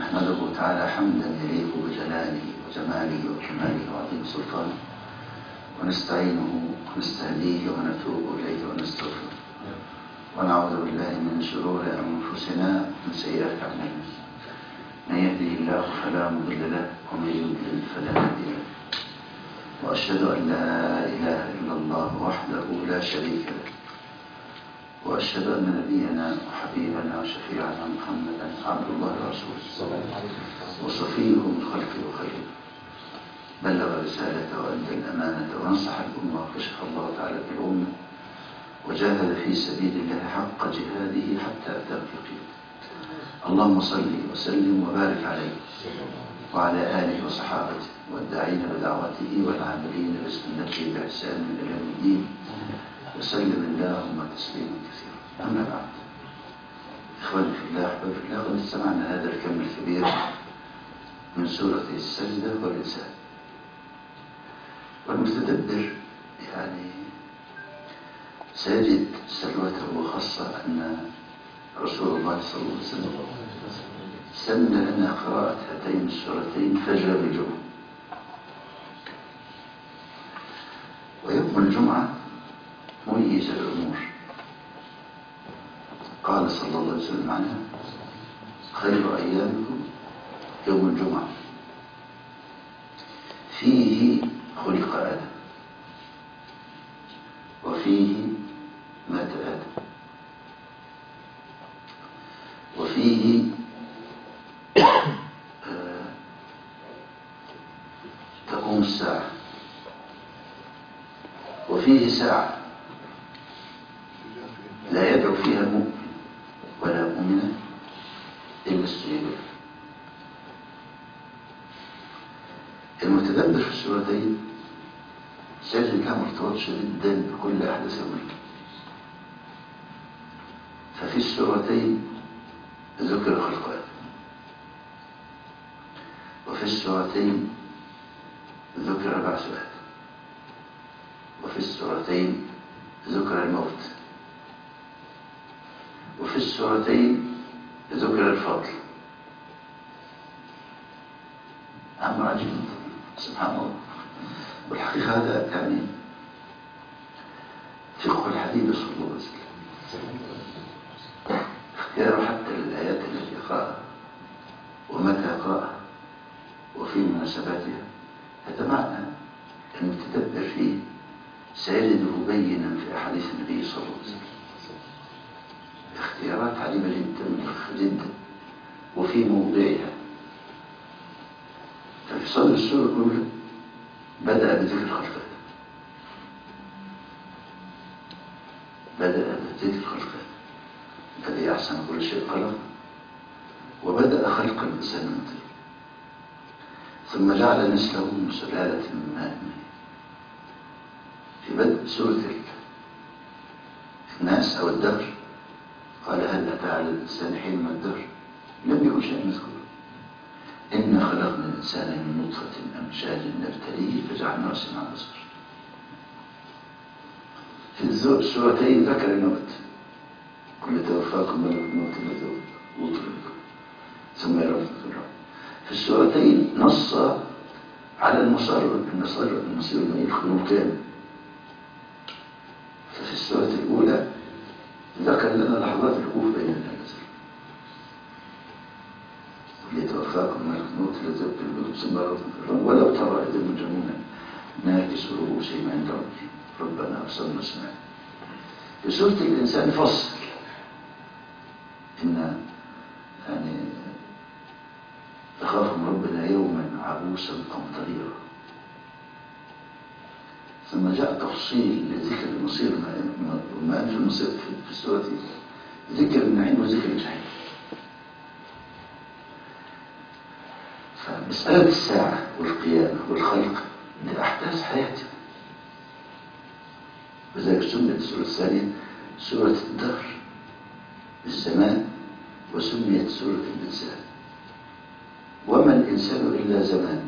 نحمده تعالى حمدا يليق بجلاله وجماله وكماله وعظيم سلطانه، ونستعينه ونستهديه ونتوب إليه ونستغفره، ونعوذ بالله من شرور أنفسنا ومن سيئات أعمالنا. من يهده الله فلا مضل له ومن يضلل فلا هادي له، وأشهد أن لا إله إلا الله وحده لا شريك له، وأشهد أن نبينا وحبيبنا وشفيعنا محمدا عبد الله ورسوله وصفيه من خلقه وخيره، بلغ رسالته وأدى الأمانة ونصح الأمة وكشف الله تعالى بالأمة، وجاهد في سبيل الله حق جهاده حتى أتاه اليقين. اللهم صل وسلم وبارك عليه وعلى آله وصحابته والداعين بدعوته والعاملين بسنته بإحسان إلى يوم الدين، وسلم اللهم تسليما كثيرا. أما بعد، إخواني في الله أحبابي في الله، قد استمعنا هذا الكم الكبير من سورة السجدة والإنسان. والمتدبر يعني سيجد سلوته، وخاصة أن رسول الله صلى الله عليه وسلم سن لنا قراءة هاتين السورتين فجر بالجمعة. ويوم الجمعة ميز الأمور، قال صلى الله عليه وسلم عنها: خير أيامكم يوم الجمعة، فيه خلق آدم وفيه مات آدم وفيه تقوم الساعة، وفيه ساعة لا يدعو فيها مؤمن ولا مؤمنة إلا استجيب له. المتدبر في السورتين سيجد لها مرتبط جدا بكل أحداث يومين. ففي السورتين ذكر خلق آدم، وفي السورتين ذكر بعث آدم، وفي السورتين ذكر الموت، وفي السورتين ذكر الفضل. أمر عجيب سبحان الله. والحقيقة هذا يعني فقه الحبيب صلى الله عليه وسلم، اختيار حتى للآيات التي يقرأها ومتى يقرأها وفي مناسباتها. هذا معنى المتدبر فيه سيجده بينا في أحاديث النبي صلى الله عليه وسلم، اختيارات عجيبة جدا وفي موضعها. ففي صدر السورة الأولى بدأ بذكر خلق آدم، بدأ بذكر خلق آدم الذي أحسن كل شيء خلق، وبدأ خلق الإنسان من طين، ثم جعل نسله من سلالة من ماء مهين. في بدء سورة الناس أو الدهر قال: هل أتى على الإنسان حين من الدهر لم يكن شيئا مذكورا، إنا خلقنا الإنسان من نطفة أمشاج نبتليه فجعلناه سميعا بصيرا. في السورتين ذكر الموت: كل توفاكم ملك الموت الذي وكل بكم ثم يرفض الروح. في السورتين نص على المصير المصير الخلود كامل. ففي السورة الأولى ذكر لنا لحظات الوقوف بين الناس: ليتوفاكم ملك الموت الذي وكل بكم ثم يرفض الروح، ولو ترى إذ المجرمون ناكسوا رؤوسهم عند ربهم ربنا أبصرنا وسمعنا. في سورة الإنسان فصل إن يعني أخاف من ربنا يوما عبوسا قمطريرا. ثم جاء تفصيل لذكر المصير ما في المصير في السورة، ذكر النعيم وذكر الجحيم. فمسألة الساعة والقيامة والخلق دي أحداث حياتنا، وذلك سميت السورة الثانية سورة الدهر الزمان، وسميت سورة الإنسان. وما الإنسان إلا زمان،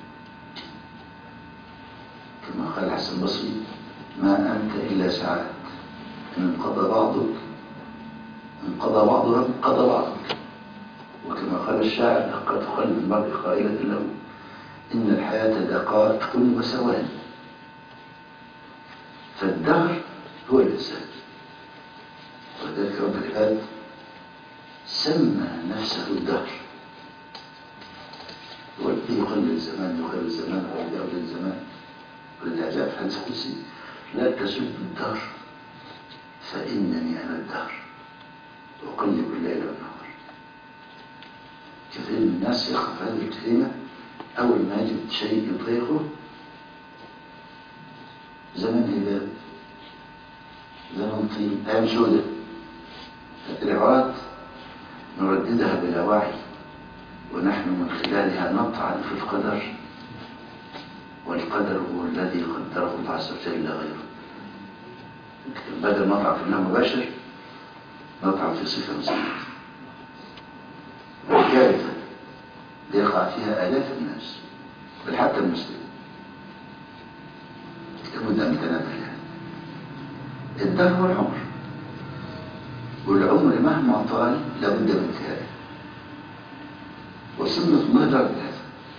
كما قال حسن البصري: ما أنت إلا ساعات، إن انقضى بعضك انقضى بعضك انقضى بعضك. وكما قال الشاعر قد تخلف المرء قائلة له إن الحياة دقائق وثواني. فالدهر هو الإنسان، ولذلك رب العباد سمى نفسه الدهر، هو الذي يقلل الزمان يخير الزمان ويعود الزمان. ولذا جاء في حديث قدسي لا تسب الدهر فإنني أنا الدهر أقلب الليل والنهار. كثير من الناس يقع في هذه الكلمة أول ما يجد شيء يطيقه زمن هباب، زمن طين، أيام سودة. العبارات نرددها بلا وعي، ونحن من خلالها نطعن في القدر، والقدر هو الذي قدره الله عز وجل لا غيره. بدل نطعن في الله مباشر نطعن في صفة مسلمة، والكارثة يقع فيها آلاف الناس بل حتى المسلم. لابد أن نتنبه لها. الدهر هو العمر، والعمر مهما طال لابد من انتهائه، وسنة الله جرت هذا.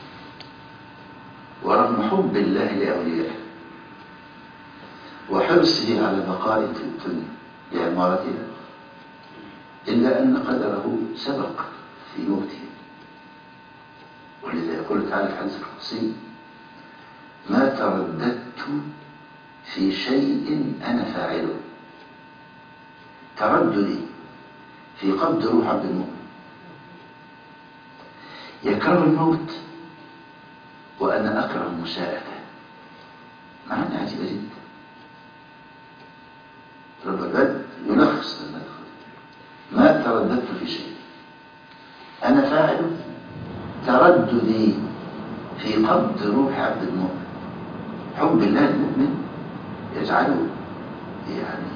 ورغم حب الله لأوليائه وحرصه على بقاء في الدنيا لعمارتها، إلا أن قدره سبق في موته. ولذا يقول تعالى في الحديث القدسي ما ترددت في شيء أنا فاعله. ترددي في قبض روح عبد المؤمن، يكره الموت وأنا أكره مساءته. معنى عجيبة جدا. رب العباد يلخص لما يدخل ما ترددت في شيء أنا فاعله، ترددي في قبض روح عبد المؤمن. حب الله المؤمن يجعله يعني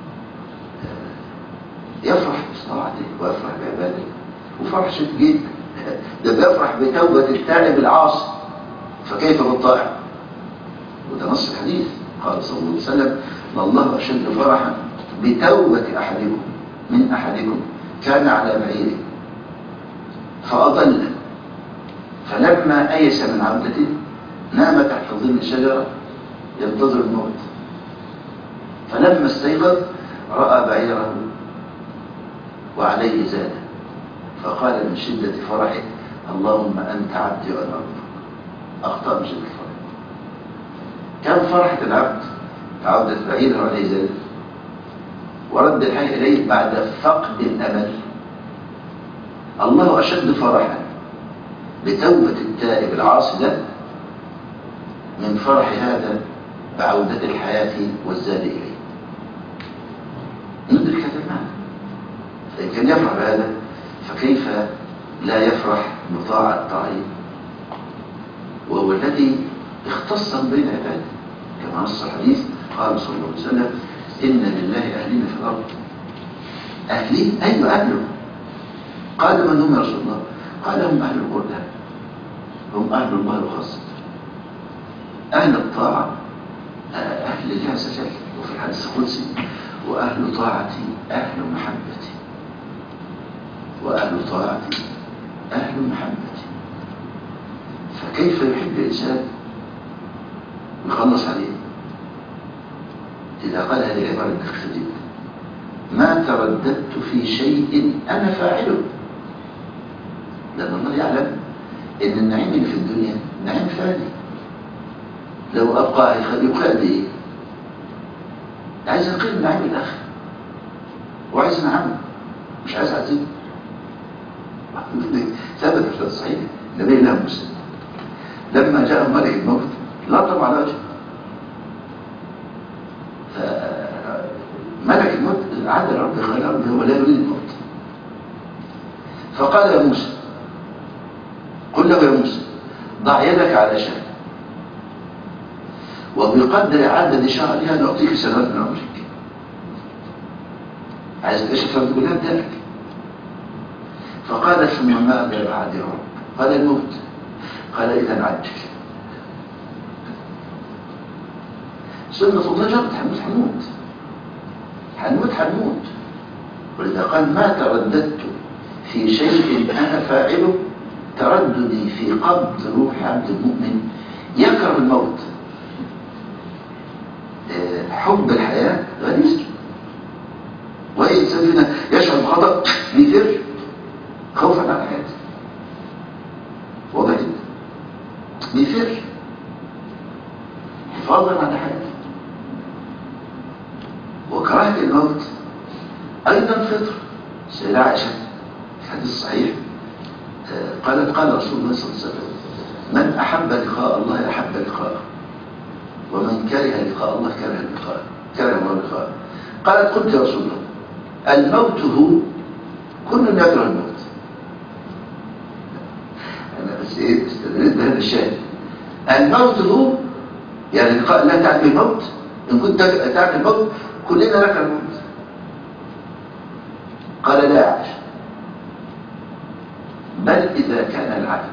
يفرح بصلاته ويفرح بعباده، وفرح شديد جدا. ده بيفرح بتوبة التائب العاصي، فكيف بالطائع؟ وده نص الحديث. قال صلى الله عليه وسلم ان الله اشد فرحا بتوبة احدكم من احدكم كان على بعيره فاضل، فلما ايس من عودته نام تحت ظل شجرة ينتظر الموت، فلما استيقظ راى بعيره وعليه زاد، فقال من شدة فرحه اللهم أنت عبدي وأنا ربك. أخطأ من شدة الفرح. كم فرحة العبد عودة بعيدا وعليه زاد، ورد الحي إليه بعد فقد الأمل. الله أشد فرحا بتوبة التائب العاصي ده من فرح هذا بعودة الحياة والزاد إليه. ندرك هذا المعنى. فإن كان يفرح بهذا فكيف لا يفرح بطاعة الطاعين، وهو الذي اختص بين عباده كما نص الحديث. قال صلى الله عليه وسلم إن لله أهلين في الأرض. أهلين؟ أيوة أهله. قال من هم يا رسول الله؟ قال هم أهل القرآن، هم أهل الله وخاصة، أهل الطاعة أهل الله عز وجل. وفي الحديث القدسي وأهل طاعتي أهل محبتي، وأهل طاعتي أهل محبتي. فكيف يحب الإنسان ويخلص عليه؟ إذا قال هذه العبارة الدقيقة جدا ما ترددت في شيء أنا فاعله، لأن الله يعلم إن النعيم اللي في الدنيا نعيم فاني، لو أبقى يبقى قد إيه؟ عايز أقيم نعيم الآخر وعايز نعمه، مش عايز أعزيه. ثبت في الصحيح نبي الله مسلم لما جاء ملك الموت لطم على وجهه، فملك الموت عاد ربي خلق ربي هو لا يريد الموت، فقال يا موسى قل له يا موسى ضع يدك على شأن وبقدر عدد شهرها نعطيك سنوات من عمرك. عايز تعيش الفرد كلها ادالك. فقال ثم ماذا بعد يا رب؟ قال الموت. قال إذا عجل. سنة الله جرت هنموت. ولذا قال ما ترددت في شيء أنا فاعله ترددي في قبض روح عبد المؤمن يكره الموت. حب الحياة غريزة، وأي إنسان فينا يشعر بخطأ بيفر خوفا على حياته، واضح جدا، بيفر حفاظا على حياته. وكراهة الموت أيضا فطر. سيدة عائشة في الحديث الصحيح قالت قال رسول الله صلى الله عليه وسلم: من أحب لقاء الله أحب لقاءه، ومن كره لقاء الله كره الله لقاءه. قالت: قلت يا رسول الله الموت هو، كل يكره الموت. أنا بس استدلت بهذا الشاهد. الموت هو يعني لقاء الله تعني الموت. إن كنت تعني الموت كلنا نكره الموت. قال: لا يا عائشة، بل إذا كان العبد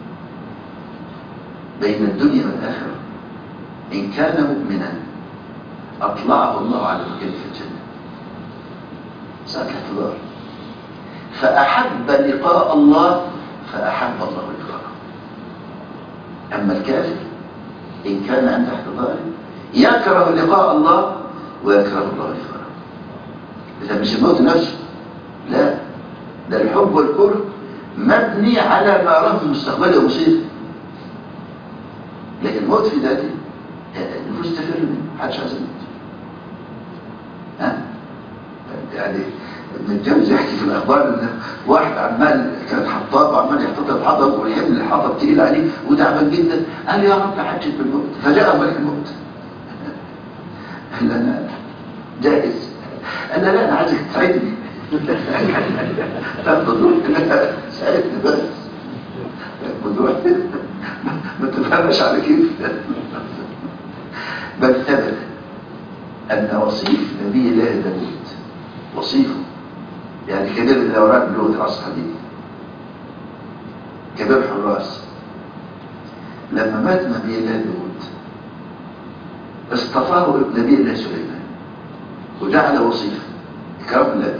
بين الدنيا والآخرة إن كان مؤمنا أطلعه الله على مكان في الجنة، ساعة الاحتضار، فأحب لقاء الله فأحب الله لقاءه. أما الكافر إن كان عند احتضاره يكره لقاء الله ويكره الله لقاءه. إذا مش الموت نفسه، لا، ده الحب والكره مبني على ما راه من مستقبله ومصيره. لكن الموت في ذاته النفوس تفر منه، محدش عايز يموت. يعني ابن الجوزي يحكي في الاخبار ان واحد عمال كان حطاب وعمال يحتطب الحطب والحمل الحطب تقيل عليه وتعبان جدا، قال: يا رب حجت بالموت. فجاء ملك الموت قال له: انا جاهز. قال له: لا، انا عايزك تساعدني. تاخد روح. ساعدني بس، تاخد روح، ما تفهمش على كيف. بل ثبت ان وصيف نبي الله داود، وصيفه يعني كبير من الاوراق بلغه العصر الحديث، كبير حراس. لما مات نبي الله داود اصطفاه نبي الله سليمان وجعل وصيفه إكرام الله.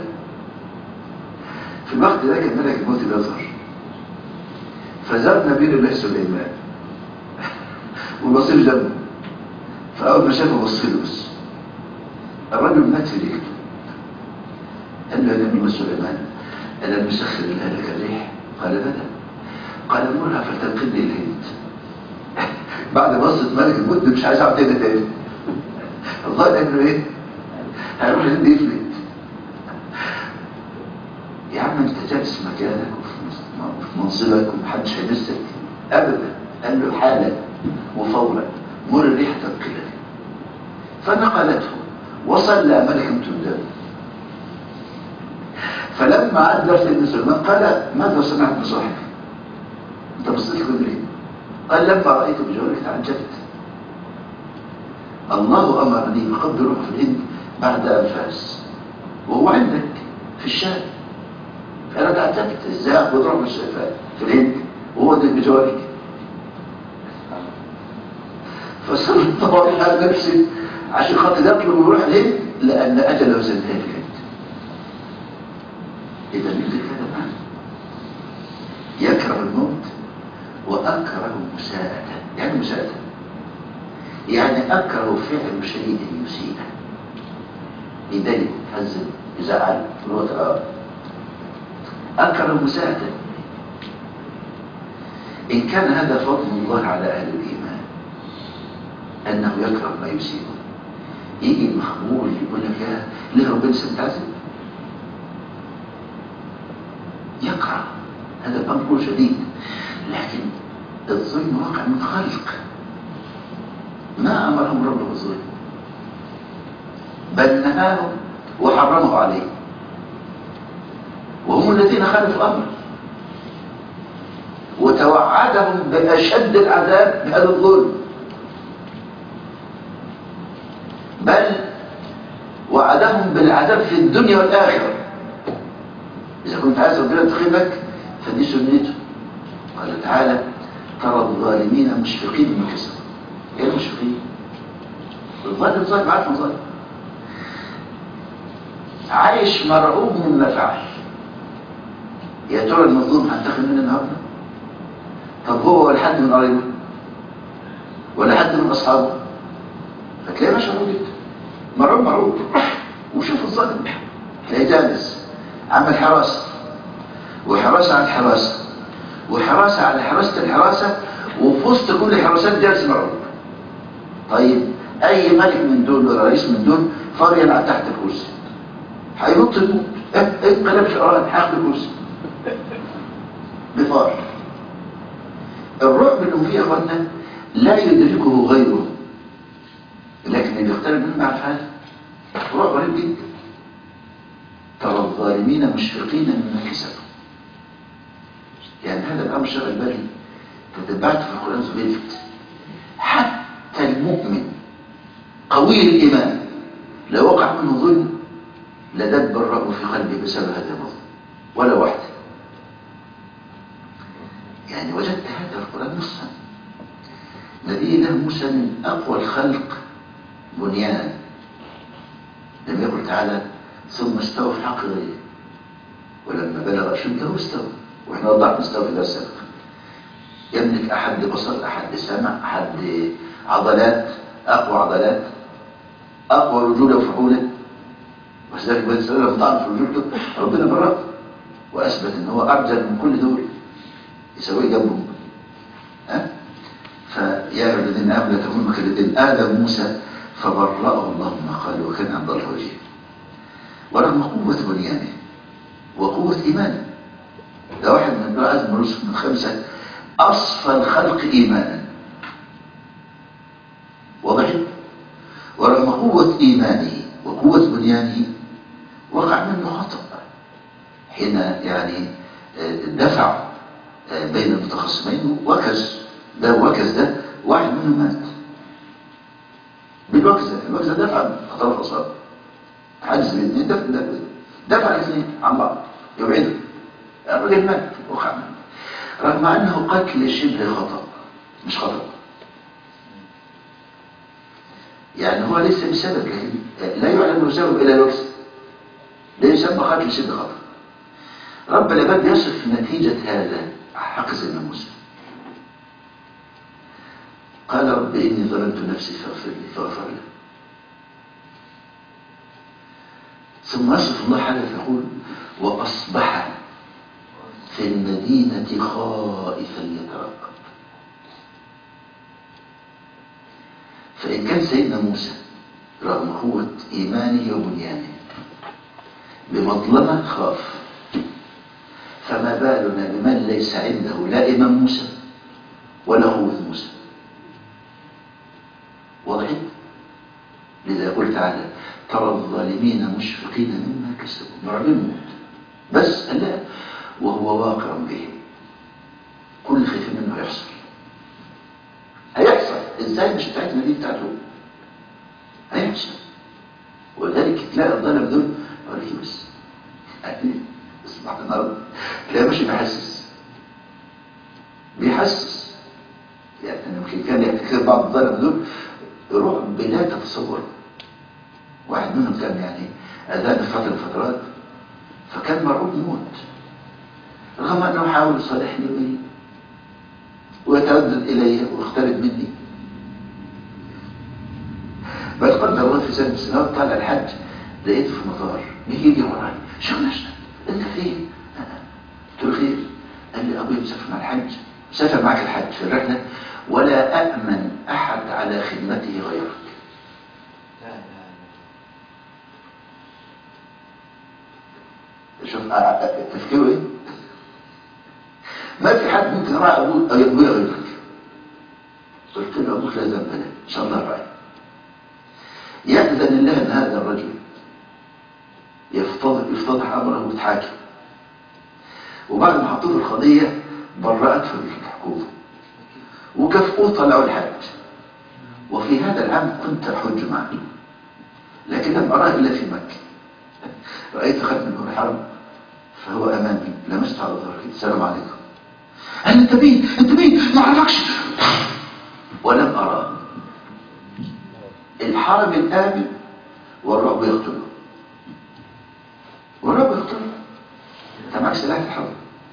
في الوقت ده كان ملك الموت بيظهر، فزار نبي الله سليمان والوصيف جنبه، فأول ما شافه بص له بس. الرجل مات في ريحته. قال له: يا نبي سليمان ألم يسخر الله لك الريح؟ قال: بلى. قال: مرها فتنقلني الهند. بعد بصت ملك الموت مش عايز اقعد هنا تاني. الظاهر انه ايه؟ هيروح الهند يفلت. يا عم انت جالس مكانك وفي منصبك ومحدش هيمسك ابدا. قال له: حالا وفورا مر الريح تنقلني. فنقلته وصلى ملك الموت قدامه. فلما عاد سيدنا سليمان قال: ماذا صنعت بصاحبك؟ انت بصيت لي ليه؟ قال: لما رايت بجوارك تعجبت. الله امرني بقبض روح في الهند بعد انفاس وهو عندك في الشام، فانا تعجبت ازاي اقبض روح في الهند وهو ده بجوارك. فصرت طوالي على نفسي عشان خاطر يطلب يروح الهند لان اجله وزنتها في الهند. اذا مثل هذا معنى يكره الموت واكره مساءة. يعني مساءة يعني اكره فعل شيء يسيء، يضايق، يحزن، يزعل، اكره مساءة. ان كان هذا فضل الله على اهل الايمان انه يكره ما يسيء. يجي المخمول يقول لك: يا ليه ربنا سمتعزل؟ يكره، هذا الامر شديد. لكن الظلم واقع من خلق، ما امرهم ربه بالظلم بل نهاهم وحرمه عليه، وهم الذين خالفوا امره وتوعدهم باشد العذاب بهذا الظلم، بل وعدهم بالعذاب في الدنيا والاخره. اذا كنت عايز ربنا يدخلك فدي سنته. قال تعالى: ترى الظالمين مشفقين من كسب. ايه المشفقين؟ الظالم ظالم، عارف انه ظالم، عايش مرعوب مما فعل، يا ترى المظلوم هينتقم مني النهارده؟ طب هو ولا حد من قرايبه ولا حد من اصحابه؟ فتلاقيه ماشي مرعوب جدا، مرعوب. وشوف الظالم تلاقيه جالس عمل حراسه وحراسه على الحراسه وحراسه على حراسه الحراسه، وفي وسط كل الحراسات جالس مرعوب. طيب اي ملك من دول ولا رئيس من دول فار يلعب تحت الكرسي هينط يموت، انقلب في الارض هياخد الكرسي بفار. الرعب اللي فيه يا اخوانا لا يدركه غيره، لكن اللي يختلف منه ما يعرف هذا. رعب غريب جدا. ترى الظالمين مشفقين مما كسبوا. يعني هذا الامر شغل بالي، تتبعت في القران زبيلت. حتى المؤمن قوي الايمان لو وقع منه ظلم لدب الرعب في قلبه بسبب هذا الظلم ولا واحده. يعني وجدت هذا القران نصا. نبينا موسى من اقوى الخلق بنيانا، لم يقل تعالى ثم استوى في حق غيره ولما بلغ اشده استوى، واحنا وضحنا استوى في درس سابق. يملك احد بصر، احد سمع، احد عضلات، اقوى عضلات، اقوى رجوله وفعوله. وذلك بني اسرائيل لما طعن في رجولته ربنا برأه واثبت ان هو ارجل من كل دول يسويه جنبهم. فيا ايها الذين امنوا لا تكونوا كالذين آذوا موسى فبرأه الله مما قال وكان عند الله وجيها. ورغم قوة بنيانه وقوة إيمانه، ده واحد من أعظم الرسل من 5 أصفى الخلق إيمانا، واضح؟ ورغم قوة إيمانه وقوة بنيانه وقع منه خطأ حين يعني دفع بين المتخاصمين وكز ده وكز ده، واحد منهم مات بالوكزة دفع أطراف أصابه حاجز بالاثنين، دفع الاثنين عن بعض يبعدوا. الراجل مات وقع منه رغم أنه قتل شبه خطأ مش خطأ. يعني هو ليس بسبب، لكن لا يعلم سبب إلى الوكز، لا يسمى قتل شبه خطأ. رب العباد يصف نتيجة هذا حق سيدنا موسى. قال رب إني ظلمت نفسي فاغفر لي فغفر له. ثم يصف الله حاله فيقول وأصبح في المدينة خائفا يترقب. فإن كان سيدنا موسى رغم قوة إيمانه وبنيانه بمظلمة خاف، فما بالنا بمن ليس عنده لا إيمان موسى ولا قوة موسى؟ واضح؟ لذا قلت تعالى ترى الظالمين مشفقين مما كسبوا مرعوبين موت، بس لا وهو واقع به. كل خايف منه هيحصل ازاي؟ مش بتاعتنا دي بتاعته، هيحصل. ولذلك تلاقي الظالم دول اقول لك بس اصبحت النهارده تلاقيه ماشي بيحسس يعني يمكن كان يفتكر بعض الظالم دول رعب لا تتصور. واحد منهم كان يعني اذان في فتره من الفترات فكان مرعوب موت، رغم انه حاول يصالحني به ويتردد الي واقترب مني. بل قدر الله في سنه من السنوات طالع الحج لقيته في المطار يجي وراي شو نشنا انت فين؟ قلت له خير. قال لي ابوي مسافر مع الحج، مسافر معك الحج في الرحله ولا أأمن أحد على خدمته غيرك. شوف تفكيره ايه؟ ما في حد ممكن يراعي ابوه غيرك. قلت له ابوك لا ذنب له ان شاء الله راعي. يأذن الله ان هذا الرجل يفتضح امره ويتحاكم، وبعد ما حطوه القضيه برأته الحكومه وكافئوه طلعوا الحج. وفي هذا العام كنت أحج معه لكن لم أراه إلا في مكة. رأيت ختم له الحرم فهو أمامي، لمست على ظهري السلام عليكم. قال أنت مين؟ ما أعرفكش. ولم أراه. الحرم الآمن والرعب يقتله. أنت معك سلاح الحرب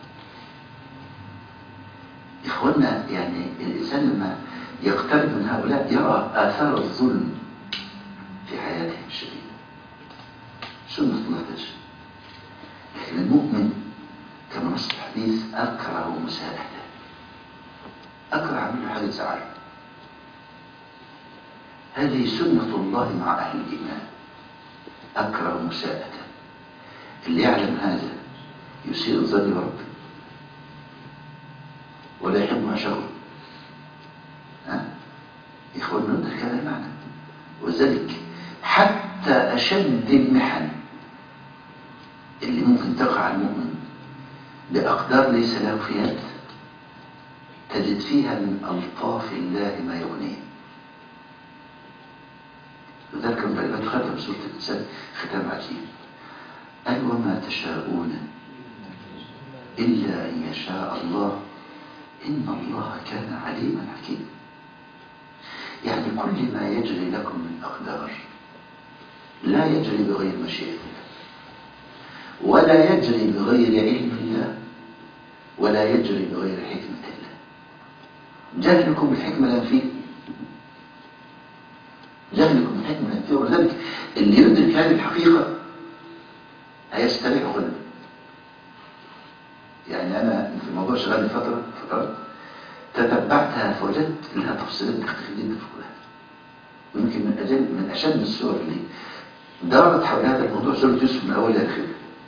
إخواننا يعني الإنسان لما يقترب من هؤلاء يرى آثار الظلم في حياته الشديدة. سنة الله تجري. لكن المؤمن كما نص الحديث أكره مساءته، أكره عمل حاجة تزعله. هذه سنة الله مع أهل الإيمان، أكره مساءته. اللي يعلم هذا يسيء الظن بربه ولا يحب ما شغل. إخواننا ده كلام معنى. وذلك حتى أشد المحن اللي ممكن تقع على المؤمن بأقدار ليس له في يد، تجد فيها من ألطاف الله ما يغنيه. وذلك من كلمات ختم سورة الإنسان ختام عجيب، قال وما تشاءون إلا أن يشاء الله إن الله كان عليما حكيما. يعني كل ما يجري لكم من أقدار لا يجري بغير مشيئة الله، ولا يجري بغير علم الله، ولا يجري بغير حكمة الله. جهلكم بالحكمة لا فيه، جهلكم بالحكمة لا فيه. ولذلك اللي يدرك هذه الحقيقة هيستريح غلبا. يعني أنا في الموضوع شغال فترات تتبعتها فوجدت لها تفصيلات دقيقة جدا في كلها. ويمكن من أشد الصور اللي دارت حول هذا الموضوع سورة يوسف من أولها لآخرها.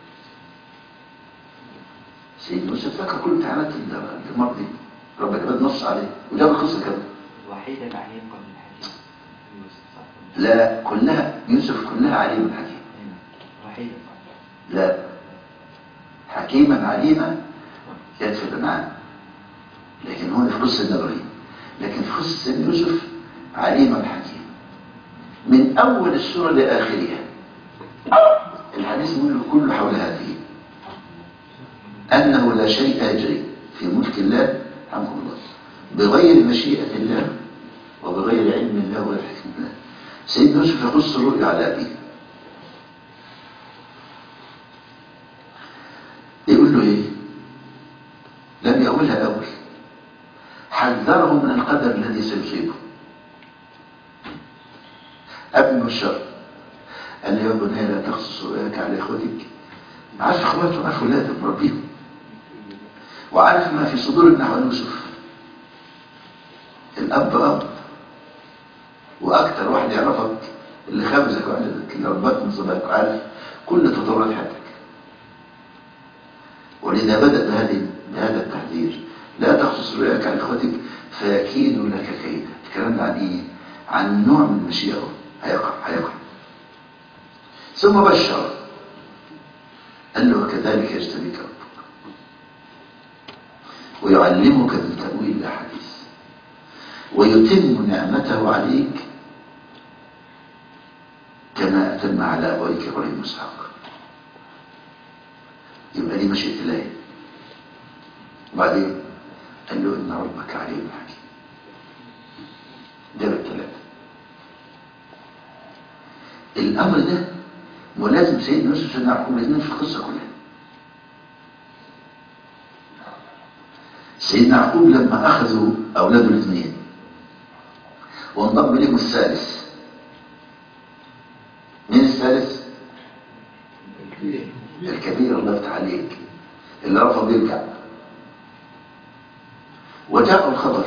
سيدنا يوسف فاكر كل امتحانات المرة دي، ربنا كمان نص عليه وجاب القصة كمان. وحيدا عليم قبل الحكيم. لا كلها يوسف كلها عليم حكيم. وحيدا. لا حكيما عليما يدفع الأنعام، لكن هون في قصة إبراهيم. لكن في قصة سيدنا يوسف عليما حكيما من أول السورة لآخرها. الحديث كله حول هذه، أنه لا شيء يجري في ملك الله حمد الله بغير مشيئة الله وبغير علم الله ولا حكمة الله. سيدنا يوسف يقص الرؤيا على أبيه، يقول له إيه؟ لم يقولها أول، حذره من القدر الذي سيصيبه. ابن الشر قال له يا بني لا تقصص رؤياك على اخوتك. عارف اخواته، عارف ولاده مربيهم، وعارف ما في صدور ابن عن يوسف. الاب اب، واكثر واحد يعرفك اللي خابزك وعندك اللي رباك من صدرك وعارف كل تطورات حياتك. ولذا بدأ بهذا التحذير، لا تقصص رؤياك على اخوتك فيكيدوا لك كيدا. الكلام ده عن ايه؟ عن نوع من المشيئة هيقع. ثم بشر قال له وكذلك يجتبيك ربك ويعلمك من تأويل الأحاديث ويتم نعمته عليك كما أتم على أبويك إبراهيم وإسحاق. يبقى دي مشيئة الله. وبعدين قال له إن ربك عليم حكيم. ده بالثلاثة. الأمر ده ملازم سيدنا يوسف وسيدنا يعقوب الاثنين في القصة كلها. سيدنا يعقوب لما أخذوا أولاده الاثنين وانضم إليهم الثالث. مين الثالث؟ الكبير الله يفتح عليك، اللي رفض يرجع. وجاء الخبر،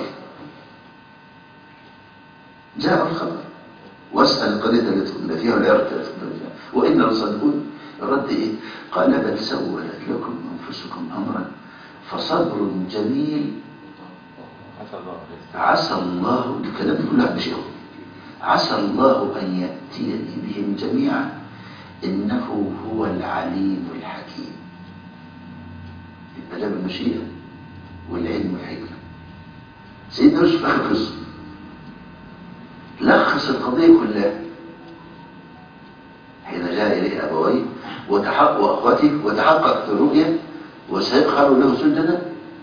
واسأل القرية التي كنا فيها والعرة التي كنا فيها وإن لصادقون. الرد إيه؟ قال بل سولت لكم أنفسكم أمرا فصبر جميل عسى الله. الكلام كله عن شيء، عسى الله أن يأتيني بهم جميعا إنه هو العليم الحكيم. يبقى ده بالمشيئة والعلم والحكمة. سيدنا يوسف آخر قصة لخص القضية كلها حين جاء إليه أبويه وأخواته وتحققت الرؤيا وسيقهر له سجدا.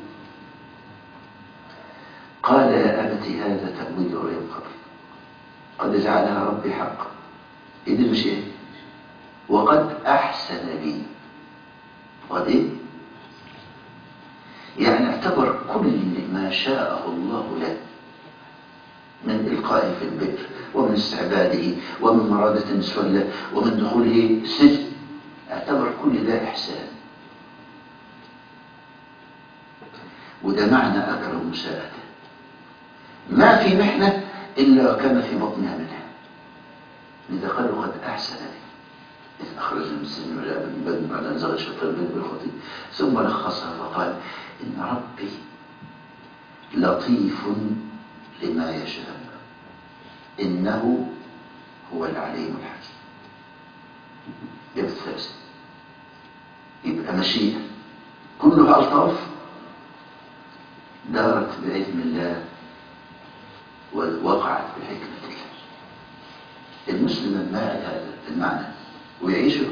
قال يا أبت هذا تأويل رؤيا قبل قد جعلها ربي حقا. إيه دي المشيئة؟ وقد أحسن بي. قد إيه؟ يعني اعتبر كل ما ما شاءه الله له من إلقائه في البئر ومن استعباده ومن مرادة نسوة له ومن دخوله السجن، اعتبر كل ده إحسان. وده معنى أكره مساءته. ما في محنة إلا وكان في بطنها منها، لذا قالوا قد أحسن لي إذ أخرج من السجن وجاء من بدن بعد أن زغ شفا البدن بالخطيئة، ثم لخصها فقال إن ربي لطيف لما يشاء إنه هو العليم الحكيم. يبقى الثالث، يبقى مشيئة كلها ألطاف دارت بعلم الله ووقعت بحكمة الله. المسلم الماعي هذا المعنى ويعيشه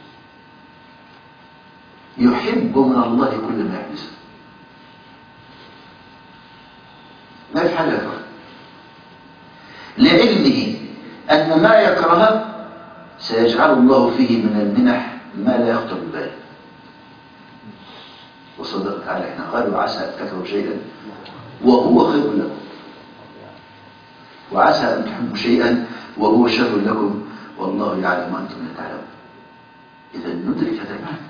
يحب من الله كل ما يحدثه، ما في حاجة يكره، لعلمه أن ما يكره سيجعل الله فيه من المنح ما لا يخطر بباله. وصدق تعالى احنا قالوا عسى أن تكرهوا شيئا وهو خير لكم، وعسى أن تحبوا شيئا وهو شر لكم والله يعلم وأنتم لا تعلمون. إذا ندرك هذا المعنى،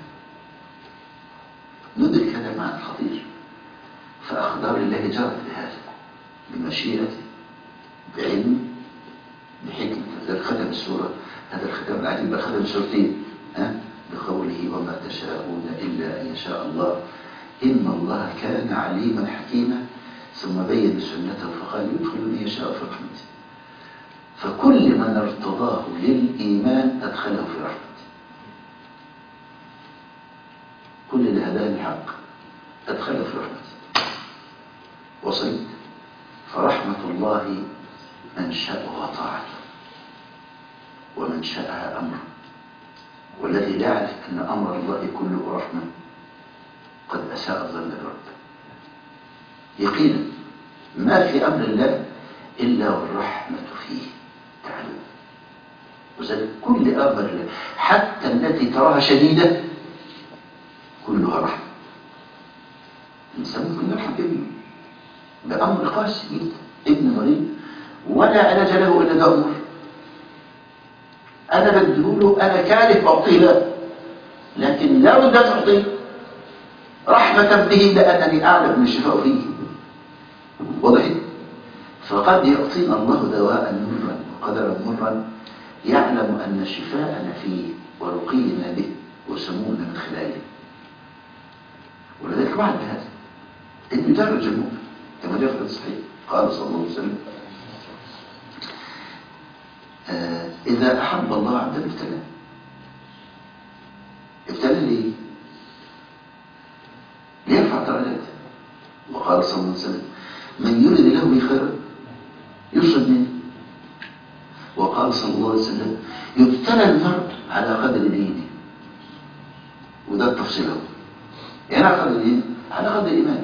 ندرك هذا المعنى الخطير. فأقدار الله جرت بهذا، بمشيئته، بعلم، بحكمة. هذا ختم السورة، هذا الختم العجيب، بل ختم السورتين بقوله وما تشاءون إلا أن يشاء الله إن الله كان عليما حكيما، ثم بين سنته فقال يدخل من يشاء في رحمته. فكل من ارتضاه للإيمان أدخله في رحمته، كل اللي هداه الحق أدخله في رحمته. وصلت. فرحمة الله من شاء طاعته ومن شاء أمره، والذي لا يعرف أن أمر الله كله رحمة قد أساء الظن بالرب. يقينا ما في أمر الله إلا والرحمة فيه تعالى. وذلك كل أمر الله حتى التي تراها شديدة كلها رحمة. الإنسان ممكن يرحم ابنه بأمر قاسي جدا، ابن مريض ولا علاج له إلا ده أمر، أنا بديهوله، أنا كارف أعطيه له، لكن لا بد أن أعطيه رحمة به لأنني أعلم من الشفاء فيه. واضح؟ فقد يعطينا الله دواء مرا وقدرا مرا يعلم أن شفاءنا فيه ورقينا به وسمونا من خلاله. ولذلك بعد هذا إن يدرج المؤمن كما جاء في الصحيح قال صلى الله عليه وسلم إذا أحب الله عبدا ابتلاه. ابتلاه ليه؟ ليرفع درجاته. وقال صلى الله عليه وسلم من يرد له به خيرا يرشد منه. وقال صلى الله عليه وسلم يبتلى المرء على قدر دينه. وده التفصيل هو يعني على قدر دينه، على قدر إيمانه.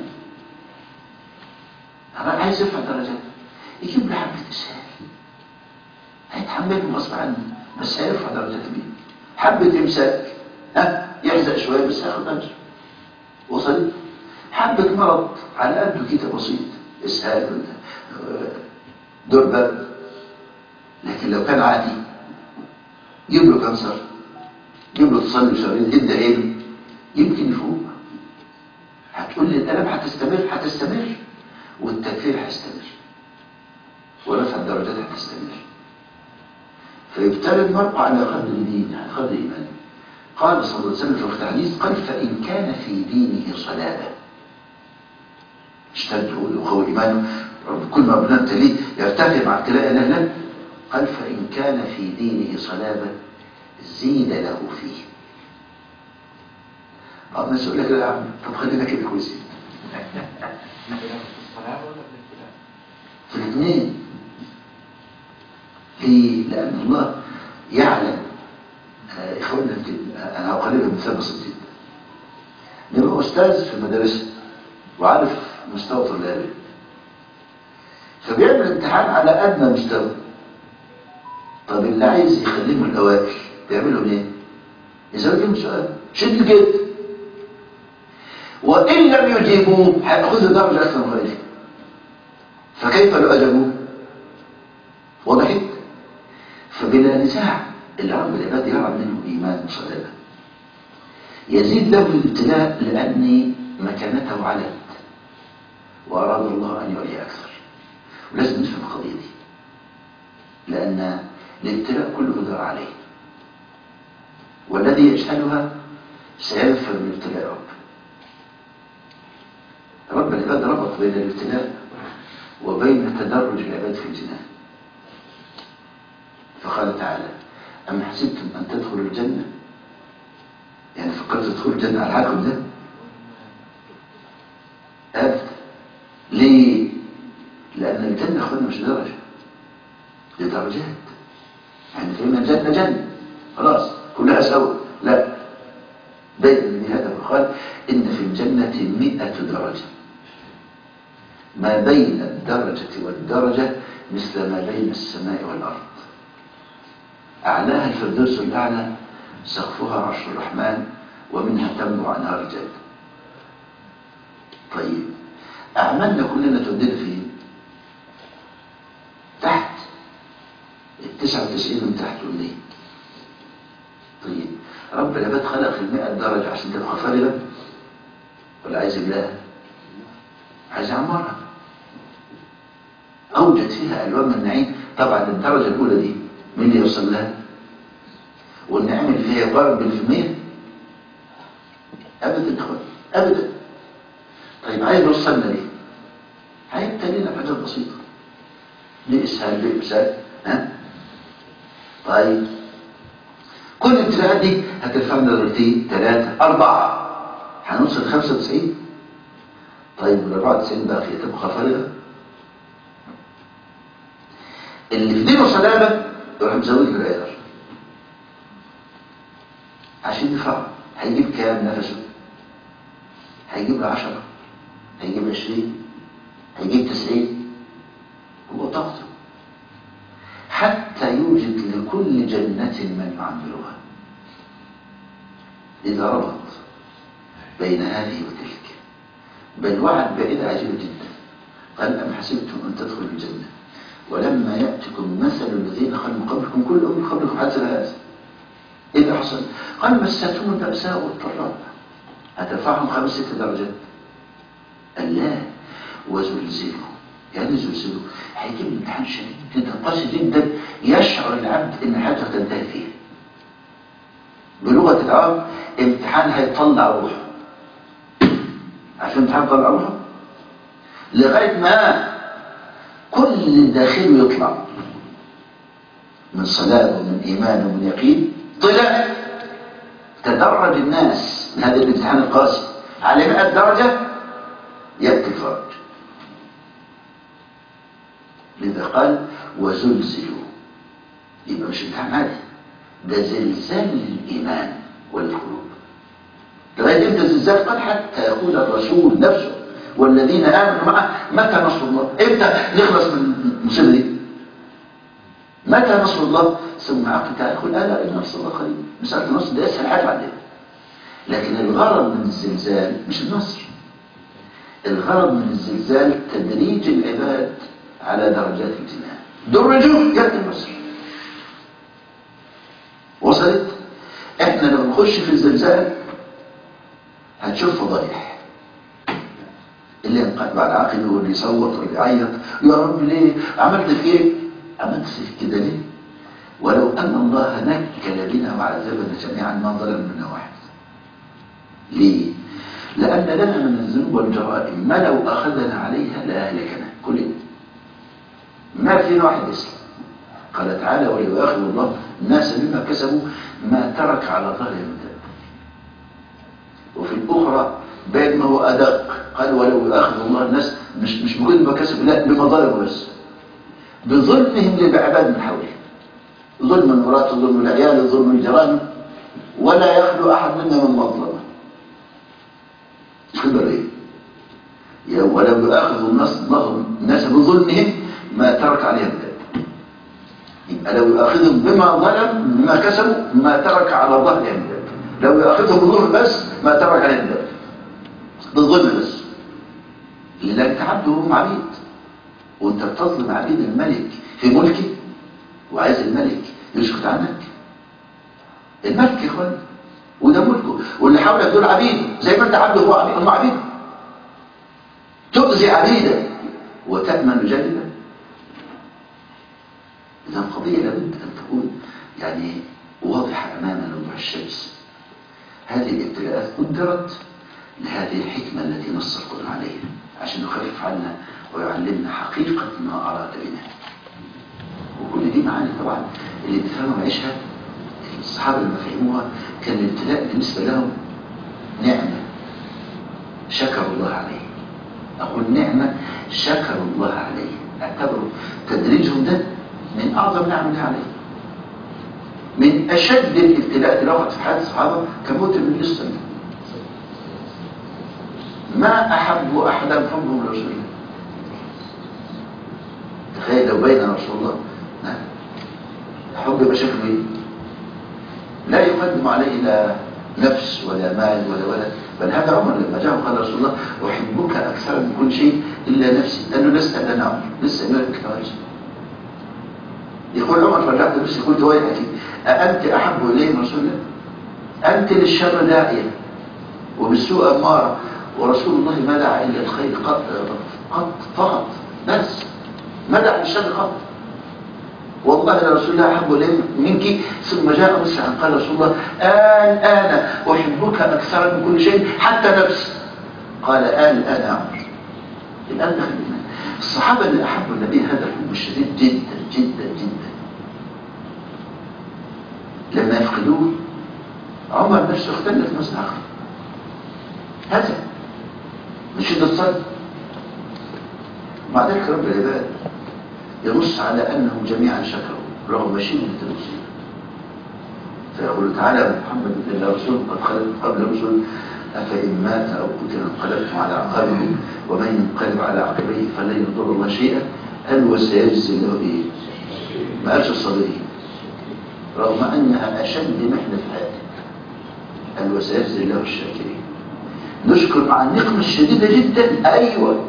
أنا عايز يرفع درجاته يجيب له حبة إسهال، هيتحمله غصب عنه بس هيرفع درجاته بيه. حبة إمساك يحزق شوية بس هياخد أجر. وصلت. حبة مرض على قده كده بسيط، إسهال دور برد، لكن لو كان عادي جيب له كانسر، جيب له تصلي شرايين، يد عينه يمكن يفوق. هتقول لي الألم هتستمر والتكفير هيستمر ورفع الدرجات هتستمر. فيبتلى المرء على قدر دينه، على قدر إيمانه. قال صلى الله عليه وسلم في الحديث قال فإن كان في دينه صلابة اشتد وقوي إيمانه كل ما بنبتليه يرتفع مع ابتلاء الله له. قال فإن كان في دينه صلابة زيد له فيه. الناس يقول لك لا يا عم طب خلينا كده كويسين. في الاثنين. ليه؟ لأن الله يعلم. إخواننا أنا أقربها مثال بسيط جدا. نبقى أستاذ في المدرسة وعارف مستوى طلابه، فبيعمل امتحان على أدنى مستوى. طب اللي عايز يخليهم الأوائل بيعملوا ايه؟ يسألهم سؤال شد الجد، وإن لم يجيبوه هيأخذ درجة أكثر من غيره. فكيف لو أجابوه؟ وضحت؟ فبلا نزاع اللي رب العباد يرى منه إيمان وصلابة يزيد له الابتلاء لأن مكانته علت وأراد الله أن يعلي أكثر. ولازم نفهم القضية دي لأن الابتلاء كله دار عليه، والذي يجهلها سينفر من ابتلاء رب العباد ربط بين الابتلاء وبين تدرج العباد في الجنان. فقال تعالى أم حسبتم أن تدخلوا الجنة، يعني فكرت تدخلوا الجنة على حالكم ده؟ أبدا. ليه؟ لأن الجنة أخوانا مش درجة، دي درجات. يعني فهمنا الجنة جنة خلاص كلها سوا، لا، دايما بهذا قال إن في الجنة 100 درجة، ما بين الدرجة والدرجة مثل ما بين السماء والأرض، أعلاها الفردوس الأعلى، سقفها عرش الرحمن، ومنها تنبع أنهار الجنة. طيب أعمالنا كلنا تودينا فين؟ تحت 99 من تحت والليل. طيب رب العباد خلق في 100 درجة عشان تبقى فارغة ولا عايز يملاها؟ عايز يعمرها، أوجد فيها ألوان من النعيم. طبعا الدرجة الأولى دي مين اللي يوصل لها؟ والنعيم اللي فيها يقارب بالمية؟ أبدا إخوان، أبدا. طيب عايز يوصلنا ليه؟ هيبتلينا بحاجات بسيطة، بإسهال بإمساك، ها؟ طيب كل الابتلاءات دي هترفعنا درجتين 3 4 هنوصل 95. طيب وال 94 باقية تبقى فارغة. اللي في دينه صلابة يروح مزود العيار عشان يدفعه. هيجيب كام نفسه؟ هيجيب 10، هيجيب 20، هيجيب 90، هو طاقته، حتى يوجد لكل جنة من يعمرها. إذا ربط بين هذه وتلك، بل وعد بعيد عجيب جدا. قال أم حسبتم أن تدخلوا الجنة ولما يأتكم مثل الذين خلوا من قبلكم كل أمة قبلكم حتى هذا. إيه اللي حصل؟ قال مستهم البأساء والضراء، هترفعهم 5 6 درجات. قال لا وزلزلوا. يعني زلزلوا هيجيب امتحان شديد جدا قاسي جدا، يشعر العبد ان حياته تنتهي فيه. بلغه العرب امتحان هيطلع روحه. عشان امتحان يطلع روحه لغايه ما كل داخله يطلع من صلاه ومن ايمان ومن يقين. طلع تدرج الناس من هذا الامتحان القاسي على 100 درجه، ياتي الفرج. لذا قال وزلزلوا، يبقى مش امتحان عادي، ده زلزال الايمان والقلوب. لغايه امتى الزلزال؟ قال حتى يقول الرسول نفسه والذين امنوا معه متى نصر الله. امتى نخلص من المصيبه دي؟ متى نصر الله؟ ثم عقل تعالى يقول الا ان نصر الله قريب. مساله النصر ده اسهل حاجه عندنا، لكن الغرض من الزلزال مش النصر. الغرض من الزلزال تدريج العباد على درجات الجنان. درجوا يأتي النصر. وصلت؟ احنا لو نخش في الزلزال هتشوف فضايح، اللي ينقلب على عقله واللي يصوت واللي يعيط يا رب ليه عملت في ايه؟ عملت في كده ليه؟ ولو ان الله نكل بنا وعذبنا جميعا ما ظلم منا واحد. ليه؟ لان لنا من الذنوب والجرائم ما لو اخذنا عليها لاهلكنا كلنا، ما في واحد يسلم. قال تعالى ولو يؤاخذ الله الناس بما كسبوا ما ترك على ظهرهم من دابة. وفي الاخرى بين ما هو ادق قال ولو يؤاخذ الله الناس مش بكل ما كسبوا، لا بما ظلموا بس، بظلمهم للعباد من حوله، ظلم المرات ظلم العيال ظلم الجيران، ولا يخلو احد منا من مظلمه. خبر ايه؟ ولو يؤاخذ الناس بظلمهم ما ترك عليهم ذنب. يبقى لو يؤاخذهم بما ظلم بما كسبوا ما ترك على ظهرهم ذنب. لو يؤاخذهم بالظلم بس ما ترك عليهم ذنب، بالظلم بس، لذلك عبدهم عبيد. وانت بتظلم عبيد الملك في ملكه وعايز الملك يسكت عنك؟ الملك يا اخوان وده ملكه، واللي حولك دول عبيد زي ما انت عبد هو عبيد، هم عبيد. تؤذي عبيدا وتأمن جانبا. إذا القضية لابد أن تكون يعني واضحة أمامنا وضوح الشمس. هذه الابتلاءات قدرت لهذه الحكمة التي نص القرآن عليها عشان يخفف عنا ويعلمنا حقيقة ما أراد بنا. وكل دي معاني طبعا اللي بيفهموا ويعيشها الصحابة لما فهموها كان الابتلاء بالنسبة لهم نعمة شكروا الله عليه. أقول نعمة شكروا الله عليه، اعتبروا تدريجهم ده من أعظم نعم الله عليه. من أشد الابتلاءات اللي وقعت في حياة الصحابة كموت النبي صلى الله عليه وسلم. ما أحب أحدا حبهم لرسول الله. تخيل لو بين رسول الله حب بشكل ايه؟ لا يقدم عليه لا نفس ولا مال ولا ولد، بل هذا عمر لما جاء قال رسول الله أحبك أكثر من كل شيء إلا نفسي، لأنه لست لنا عمر لسه أمير الكوارث. يقول عمر فرجعت نفسي قلت ويحك أأنت أحب إليه من رسول الله؟ أنت للشر داعية وبالسوء أمارة، ورسول الله ما دعا إلا الخير قط فقط بس، ما دعا للشر قط. والله لرسول الله أحب إليه منك. ثم جاء مسرعا قال رسول الله أنا أحبك أكثر من كل شيء حتى نفسي. قال أنا عمر. الآن دخل الإيمان. الصحابة اللي أحبوا النبي هذا الحب الشديد جدا جدا جدا لما يفقدوه عمر نفسه اختلف مصداقه هذا من شدة الصدق. مع ذلك رب العباد ينص على أنهم جميعا شكروا رغم شدة المصيبة، فيقول تعالى محمد إلا رسول قد خلت قبل رسل أفإن مات أو قتل انقلبتم على عقابه ومن ينقلب على عقبيه فلن يضر الله شيئا قال وسيجزي الله إيه؟ ما قالش الصابرين رغم أنها أشد محنة في حياته. قال وسيجزي الله الشاكرين. نشكر مع النقمة الشديدة جدا أيوة،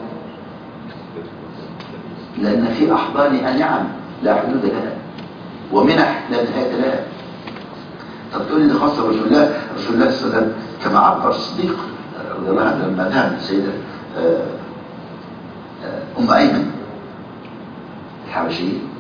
لأن في أحضانها نعم لا حدود لها ومنح لا نهاية لها. طب تقول لي خاصة رسول الله صلى الله عليه وسلم كما عبر الصديق رضي الله عنه لما ذهب السيدة أم أيمن الحبشية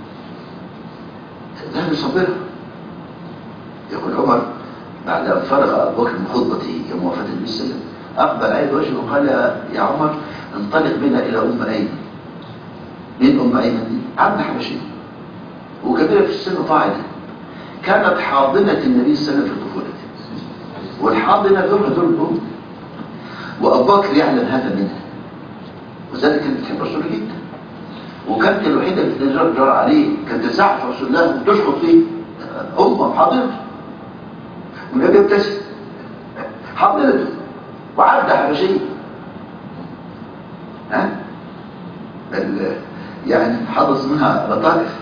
ذهب يصبرها. يقول عمر بعد أن فرغ أبو بكر من خطبته يوم وفاة النبي صلى الله عليه وسلم أقبل عليه وجهه وقال يا عمر انطلق بنا إلى أم أيمن. من أم أيمن دي؟ عبد حبشية وكبيرة في السن طاعنة، كانت حاضنة النبي صلى الله عليه وسلم في طفولته، والحاضنة دول الأم، وأبو بكر يعلم هذا منها وذلك كانت بتحب رسول الله جدا، وكانت الوحيدة اللي تجرجر عليه كانت تزعف رسول الله وتشخط فيه أمه حاضنته، والنبي ابتسم حاضنته وعبد حبشية يعني حدث منها لطائف.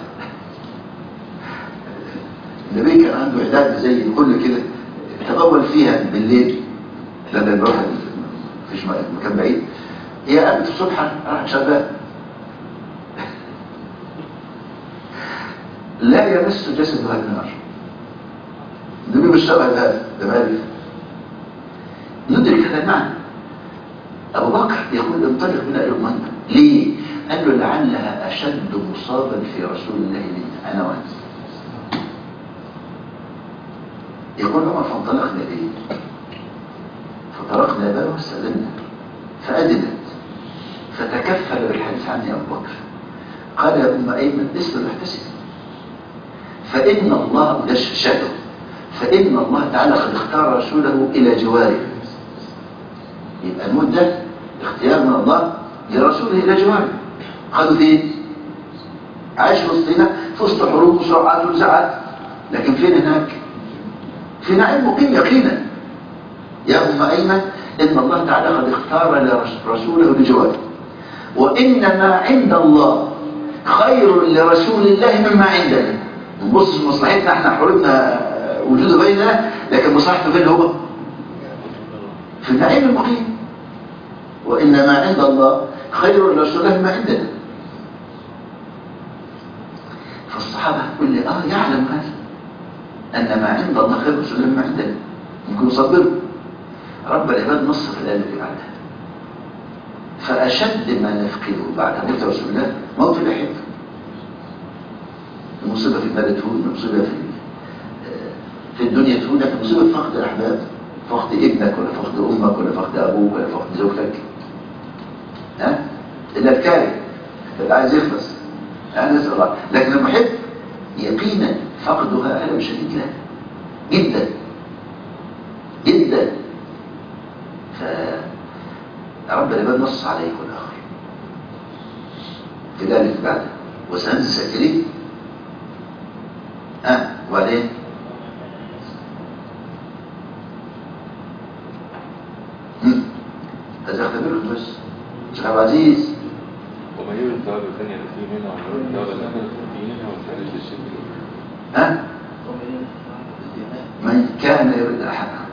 النبي كان عنده عداد زي الكل كده يتطول فيها بالليل لما نروح مفيش مكان بعيد، هي قامت الصبح راحت شغاله لا يمس جسدها النار. النبي بيشتغل هذا ده مالي ندرك هذا المعنى. ابو بكر يقول انطلق بنا الى المنى. ليه؟ قال له لعلها اشد مصابا في رسول الله منها انا وانت. يقول عمر فانطلقنا اليه فطرقنا بابه واستأذنا فأذنت فتكفل بالحديث عني أبو بكر قال يا أم أيمن اسلم واحتسب فإن الله ده شهده فإن الله تعالى قد اختار رسوله إلى جواره. يبقى الموت ده اختيار من الله لرسوله إلى جواره. قالوا فين؟ عايش وسطنا في وسط حروب وصراعات ونزاعات، لكن فين هناك؟ في نعيم مقيم يقينا. يا أم أيمن إن الله تعالى قد اختار رسوله لجواره، وإنما عند الله خير لرسول الله مما عندنا. نبص في مصلحتنا احنا حروبنا وجوده بيننا، لكن مصلحته فين هو؟ في النعيم المقيم. وإنما عند الله خير لرسول الله مما عندنا. الصحابة كل يعلم هذا أن ما عند الله خير مما عندنا، ممكن يصبروا. رب العباد نص في الآية اللي بعدها: فأشد ما نفقده بعد موت رسول الله موت الأحبة. المصيبة في المال تهون، المصيبة في الدنيا تهون، لكن المصيبة في فقد الأحباب، فقد ابنك ولا فقد أمك ولا فقد أبوك ولا فقد زوجتك. إلا الكاره اللي عايز يخلص، نسأل الله. لكن المحب يقينا فقدها ألم شديد له جدا جدا. فرب العباد نص عليه والآخر في ذلك بعد وسننزل ساكرين. وبعدين هذا اختبركم بس شيخ عبد العزيز. وما يريد ثواب الدنيا فيه منها وما يريد ثواب الآخرة فيه منها والحديث الشرك. من كان يريد أحدها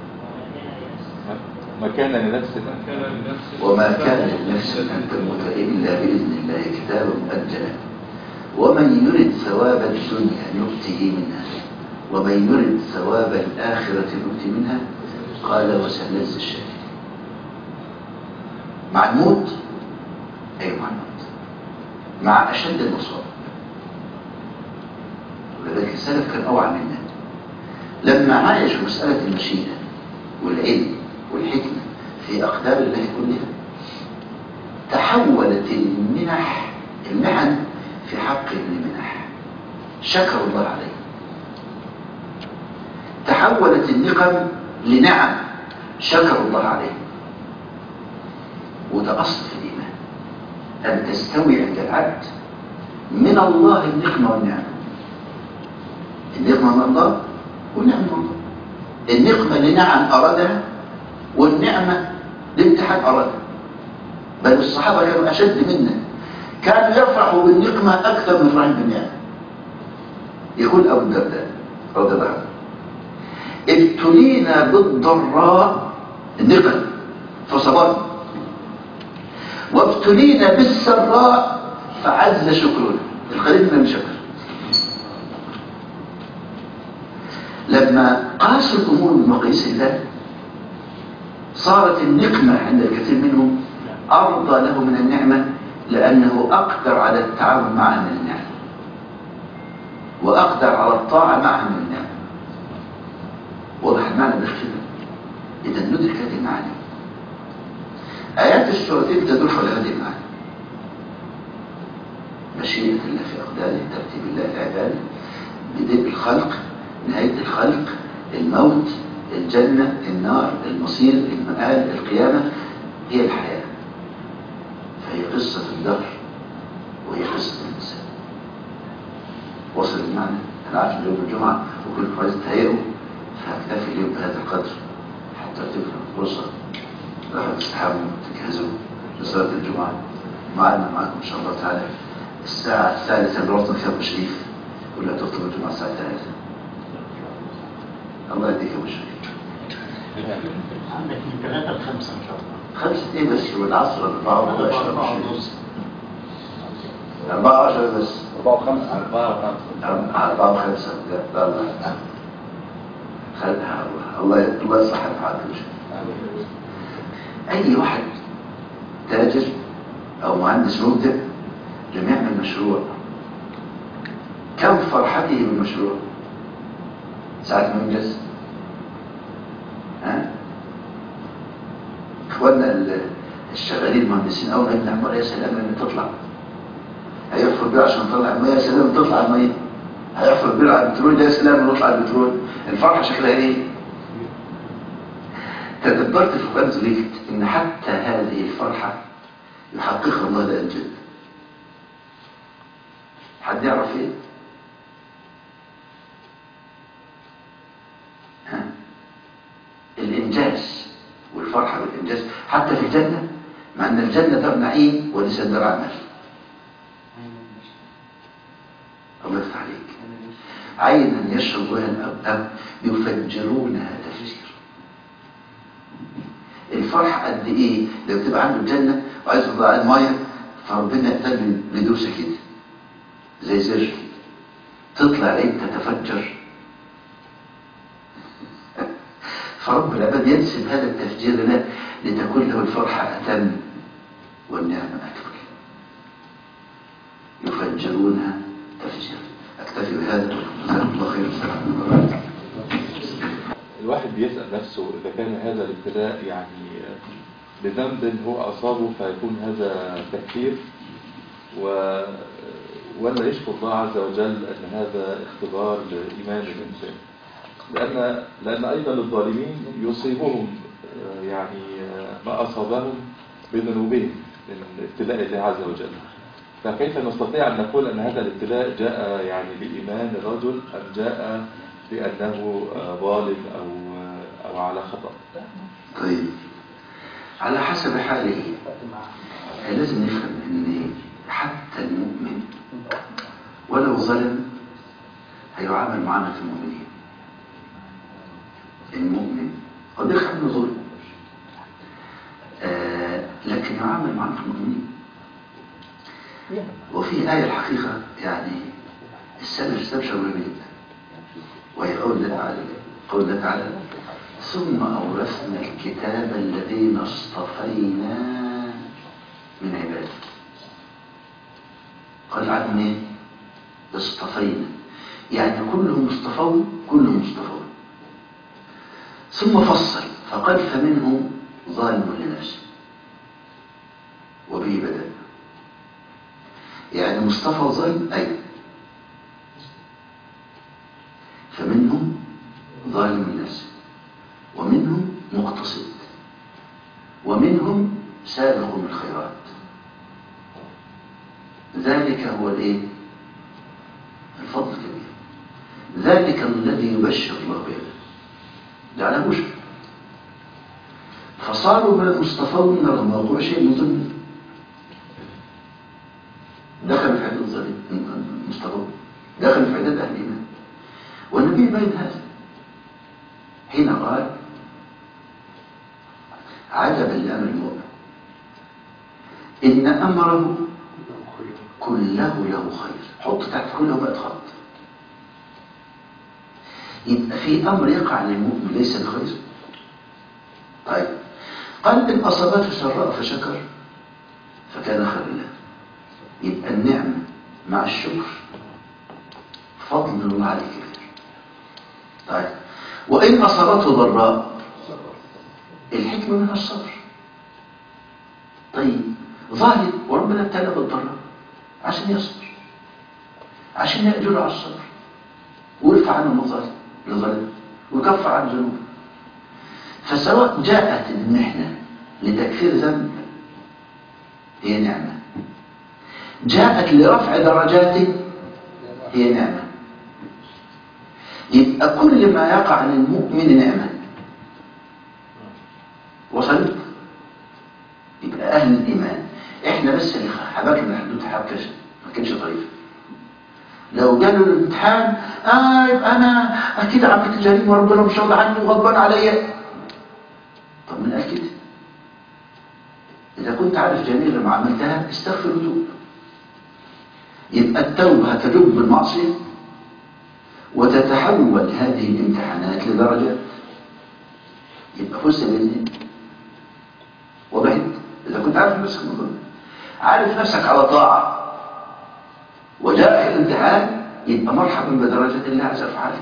ما كان لنفسه وما كان لنفس أن تموت إلا بإذن الله كتابا مؤجلا ومن يرد ثواب الدنيا نؤته منها ومن يرد ثواب الآخرة نؤته منها. قال وسننزل الشاكرين. مع الموت، أيوة مع الموت، مع أشد المصاب. ولذلك السلف كان أوعى منا لما عايشوا مسألة المشيئة والعلم والحكمة في أقدار الله كلها. تحولت المحن في حق المنح، شكر الله عليه. تحولت النقم لنعم، شكر الله عليه. وده أصل في الإيمان، أن تستوي عند العبد من الله النقمة والنعمة. النقمة من الله والنعمة من الله. النقمة لنعم أرادها والنعمة لامتحان أرادها. بل الصحابة كانوا أشد منا، كانوا يفرحوا بالنقمة أكثر من فرحهم بالنعمة. يقول أبو الدرداء رضي الله عنه: ابتلينا بالضراء النقم فصبرنا، وابتلينا بالسراء فعز شكرنا. القليل من شكر. لما قاسوا الأمور بمقاييس الله صارت النقمة عند الكثير منهم أرضى له من النعمة، لأنه أقدر على التعامل معها من النعمة وأقدر على الطاعة معها من النعمة. واضح المعنى باختلاف. إذا ندرك هذه المعاني. آيات السورتين تدل على هذه المعاني: مشيئة الله في أقداره، ترتيب الله لعباده، بدء الخلق، نهاية الخلق، الموت، الجنة، النار، المصير، المآل، القيامة. هي الحياة، فهي قصة الدهر وهي قصة الإنسان. وصل المعنى؟ أنا عارف اليوم الجمعة وكل عايز تهيئه، فهكتفي اليوم بهذا القدر حتى تكون فرصة راحوا تستحموا تجهزوا لصلاة الجمعة. معنا معكم إن شاء الله تعالى الساعة 3 الوقت فيها تشريف، ولا تخطب الجمعة الساعة 3. الله يديك يا ابو شريف. عندك من 3 ل 5 ان شاء الله. 5 ايه بس؟ والعصر 4 و10 4 و10 بس. 4 و5 4 و5 لا لا خلها الله يصلح حالك. اي واحد تاجر او مهندس مبدع لما يعمل مشروع كم فرحته بالمشروع ساعة ما ينجز. اخواننا الشغالين المهندسين اول ما يبني عمارة يا سلام لما تطلع، هيحفر بير عشان تطلع المية، يا سلام تطلع المية. هيحفر بير على البترول، يا سلام لما يطلع البترول. الفرحة شكلها ايه؟ تدبرت في القرآن ذلكت ان حتى هذه الفرحة يحققها الله لأجل الجنة. حد يعرف ايه؟ الإنجاز والفرحة بالإنجاز حتى في الجنة، مع أن الجنة دار نعيم وليس دار عمل. الله يفتح عليك. عينا يشرب بها الأب يفجرونها تفجير. الفرحة قد إيه لو تبقى عنده الجنة وعايز يطلع المية، فربنا يقتل بدوسة كده زي زر تطلع عين تتفجر. فرب العباد ينسب هذا التفجير له لتكون له الفرحة أتم والنعمة أكبر. يفجرونها تفجير. أكتفي بهذا. جزاكم الله خير. السلام عليكم. الواحد بيسأل نفسه إذا كان هذا الابتلاء يعني بذنب هو أصابه فيكون هذا تكفير، ولا يشكر الله عز وجل أن هذا اختبار لإيمان الإنسان، لأن أيضا الظالمين يصيبهم يعني ما أصابهم بذنوبهم من ابتلاء الله عز وجل. فكيف نستطيع أن نقول أن هذا الابتلاء جاء يعني بإيمان الرجل أم جاء لأنه ظالم أو على خطأ؟ طيب، على حسب حاله. لازم نفهم أن حتى المؤمن ولو ظلم هيعامل معاملة المؤمنين. المؤمن قد يخاف من ظلم، لكن يعامل معاملة المؤمنين. وفي آية الحقيقة يعني السلف استبشروا بها جدا، وهي قول الله تعالى ثم أورثنا الكتاب الذين اصطفينا من عبادنا. قال عنهم ايه؟ اصطفينا، يعني كلهم اصطفون، كلهم اصطفون. ثم فصل فقال فمنهم ظالم لنفسه وبه بدأ. يعني مصطفى ظالم أي فمنهم ظالم لنفسه ومنهم مقتصد ومنهم سابق بالخيرات. ذلك هو الايه؟ الفضل الكبير. ذلك الذي يبشر الله به، جعله بشر. فصاروا من المصطفون رغم موضوع شيء من ضمن دخل في عدد الظالم المصطفون، دخل في عدد اهل الايمان. والنبي بين هذا حين قال عجبا لامر المؤمن ان امره كله له خير. حط تحت كله بقى خط. يبقى في امر يقع للمؤمن ليس بخير. طيب، قال ان اصابته سراء فشكر فكان خير له. يبقى النعمه مع الشكر فضل عليه كبير. طيب، وان اصابته ضراء الحكمه منها الصبر. طيب، ظالم وربنا ابتلى بالضراء عشان يصبر، عشان يأجر على الصبر ويرفع عنه المظالم لظلم ويكفر عن ذنوبه. فسواء جاءت المحنة لتكفير ذنب هي نعمة، جاءت لرفع درجات هي نعمة. يبقى كل ما يقع للمؤمن نعمة. وصلت؟ يبقى أهل الإيمان إحنا بس اللي حبكنا حدود حبكة ما كانش طريف. لو جالوا الامتحان يبقى أنا أكيد عملت جريمة وربنا مش راضي عني وغضبان عليا. طب من قال كده؟ إذا كنت عارف جميل لما عملتها استغفر وتوب. يبقى التوبة هتجب بالمعصية وتتحول هذه الامتحانات لدرجات. يبقى فزت بالنعمة. وبعد إذا كنت عارف نفسك مظلوم، عارف نفسك على طاعة وجاء الامتحان، يبقى مرحبا بدرجة الله عز وجل.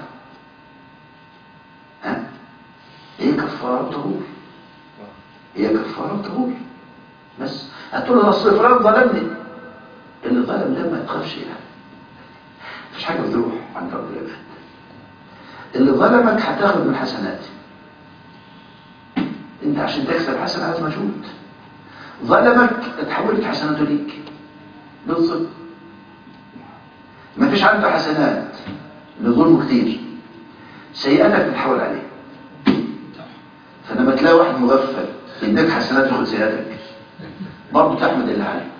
هي كفارة وطهور، هي كفارة وطهور. بس هتقول له اصل فلان ظلمني. اللي ظلم ده ما تخافش يعني، مفيش حاجة بتروح عند رب العباد. اللي ظلمك هتاخد من حسناته. انت عشان تكسب حسنات مجهود. ظلمك اتحولت حسناته ليك بالظلم. مفيش عنده حسنات لظلمه كتير، سيئاتك بتحول عليه. فلما تلاقي واحد مغفل يديك حسنات ياخد سيئاتك برضه تحمد الله عليه.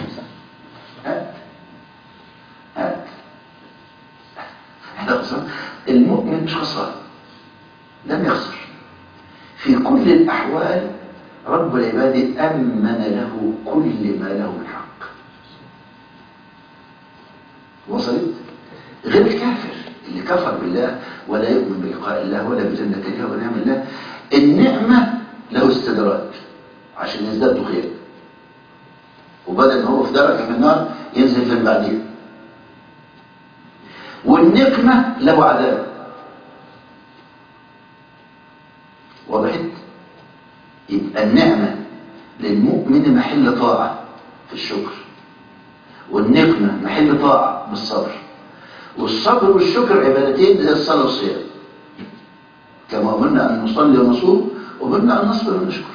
هات احنا خسران. المؤمن مش خسران، لم يخسر. في كل الأحوال رب العباد أمن له كل ما له من حق. وصلت؟ غير الكافر. كفر بالله ولا يؤمن بلقاء الله ولا بجنة الله ونعم الله، النعمة له استدراج عشان يزداد خير، وبدل ما هو في درجة من النار ينزل في بعدين. والنقمة له عذاب. وضحت؟ يبقى النعمة للمؤمن محل طاعة في الشكر، والنقمة محل طاعة بالصبر. والصبر والشكر عبادتين زي الصلاة والصيام، كما أمرنا أن نصلي ونصوم وأمرنا أن نصبر ونشكر.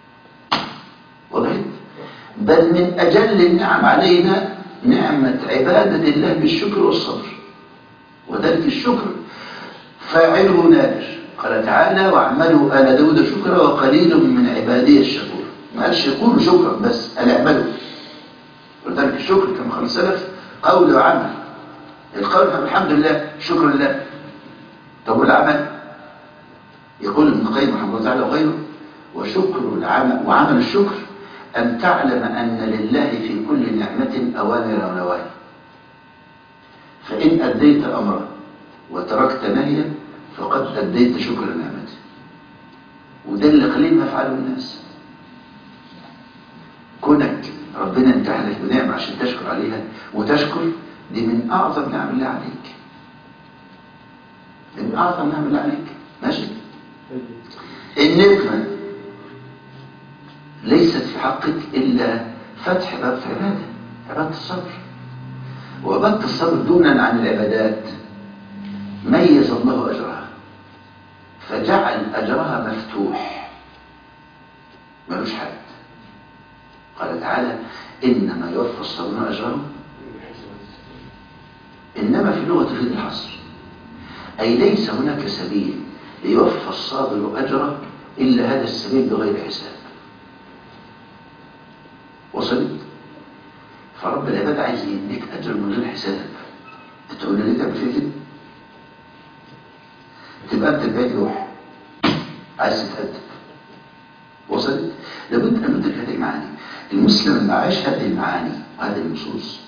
وضحت؟ بل من أجل النعم علينا نعمة عبادة الله بالشكر والصبر، وذلك الشكر فاعله نادر. قال تعالى واعملوا آل داود شكرا وقليل من عبادي الشكور. ما قالش يقولوا شكرا بس، قال اعملوا. ولذلك الشكر كما قال السلف قول وعمل. القول الحمد لله شكر لله. طب والعمل؟ يقول ابن القيم رحمه الله تعالى وغيره وشكر العمل وعمل الشكر أن تعلم أن لله في كل نعمة أوامر ونواهي، فإن أديت أمرا وتركت نهيا فقد أديت شكر نعمته. وده اللي قليل ما يفعله الناس. كونك ربنا انتهى لك بنعمة عشان تشكر عليها وتشكر، دي من أعظم نعم الله عليك، من أعظم نعم الله عليك. ماشي؟ النقمة ليست في حقك إلا فتح باب عبادة، عبادة الصبر. وعبادة الصبر دونا عن العبادات ميز الله أجرها فجعل أجرها مفتوح ملوش حد. قال تعالى إنما يوفى الصابرون أجرهم، إنما في لغة تفيد الحصر، أي ليس هناك سبيل ليوفى الصابر أجره إلا هذا السبيل بغير حساب. وصلت؟ فرب العباد عايز يديك أجر من غير حساب. تقول لي تعمل فيه كده؟ تبقى أنت بعيد روح عايز تتأدب. وصلت؟ لابد أن ندرك هذه المعاني. المسلم لما عاش هذه المعاني وهذه النصوص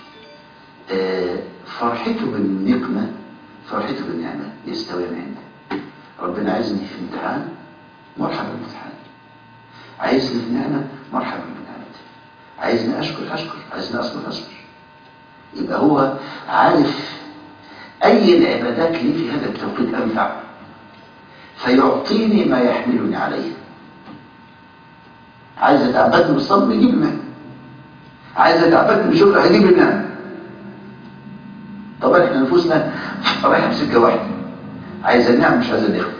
فرحته بالنقمة فرحته بالنعمة يستويان عنده. ربنا عايزني في امتحان، مرحبا بالامتحان. عايزني في نعمة، مرحبا بنعمته. عايزني أشكر، عايزني أصبر. يبقى هو عارف أي العبادات لي في هذا التوقيت أنفع فيعطيني ما يحملني عليه. عايز أتعبدني بالصبر يجيب لي نعمة، عايز أتعبدني بالشكر هيجيب لي نعمة. طبعا احنا نفوسنا رايحة بسكة واحدة، عايز النعم مش عايز النعم.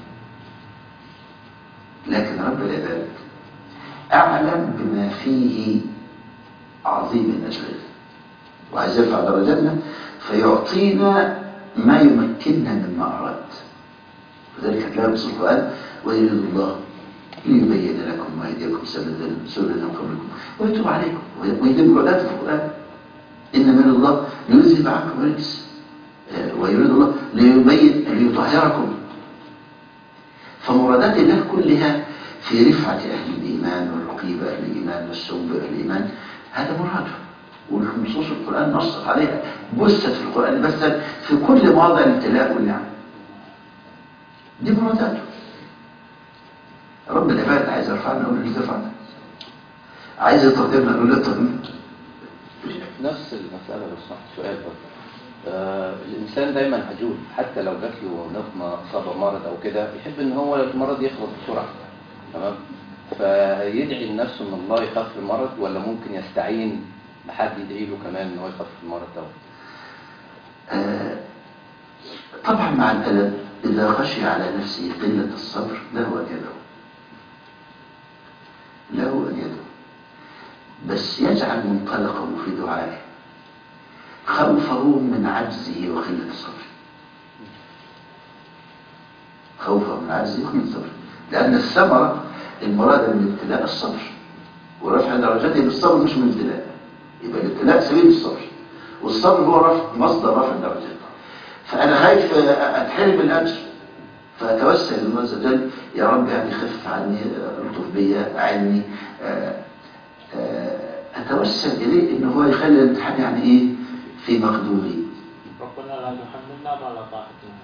لكن رب العباد أعلم بما فيه عظيم الأجر وعايز يرفع درجاتنا فيعطينا ما يمكننا مما أراد. وذلك هتلاقي في القرآن ويريد الله ليبين لكم ويهديكم سبلا قبلكم ويتوب عليكم ويتم عدات في القرآن. إن من الله ليذهب عنكم الرجس ويريد الله ليبين ليطهركم. فمرادات الله كلها في رفعة أهل الإيمان والرقي بأهل الإيمان والسوء بأهل الإيمان، هذا مراده. ونصوص القرآن نصت عليها، بثت في القرآن بثت في كل مواضع الابتلاء والنعم. دي مراداته. رب العباد عايز يرفعنا نقول له ترفعنا، عايز يطهرنا نقول له طهرنا. نفس المسألة بس سؤال برضه. الإنسان دايما عجول، حتى لو جات له نقمة أصاب مرض أو كده يحب إن هو المرض يخلص بسرعة، تمام؟ فيدعي لنفسه إن الله يخفف المرض، ولا ممكن يستعين بحد يدعي له كمان إن هو يخفف المرض ده؟ طبعا مع الألم إذا خشي على نفسه قلة الصبر له أن يدعو، بس يجعل منطلقه في دعائه خوفه من عجزه وقلة الصبر. خوفه من عجزه وقلة الصبر، لأن الثمرة المراد من الابتلاء الصبر، ورفع درجته بالصبر مش من الابتلاء. يبقى الابتلاء سبيل الصبر، والصبر هو مصدر رفع الدرجات. فأنا خايف أتحرم الأجر فأتوسل لله عز وجل، يا رب يعني خف عني، الطف بيا، أعني، أتوسل إليه إنه هو يخلي الامتحان يعني إيه في مقدوري. ربنا لا تحملنا ما لا طاقة لنا.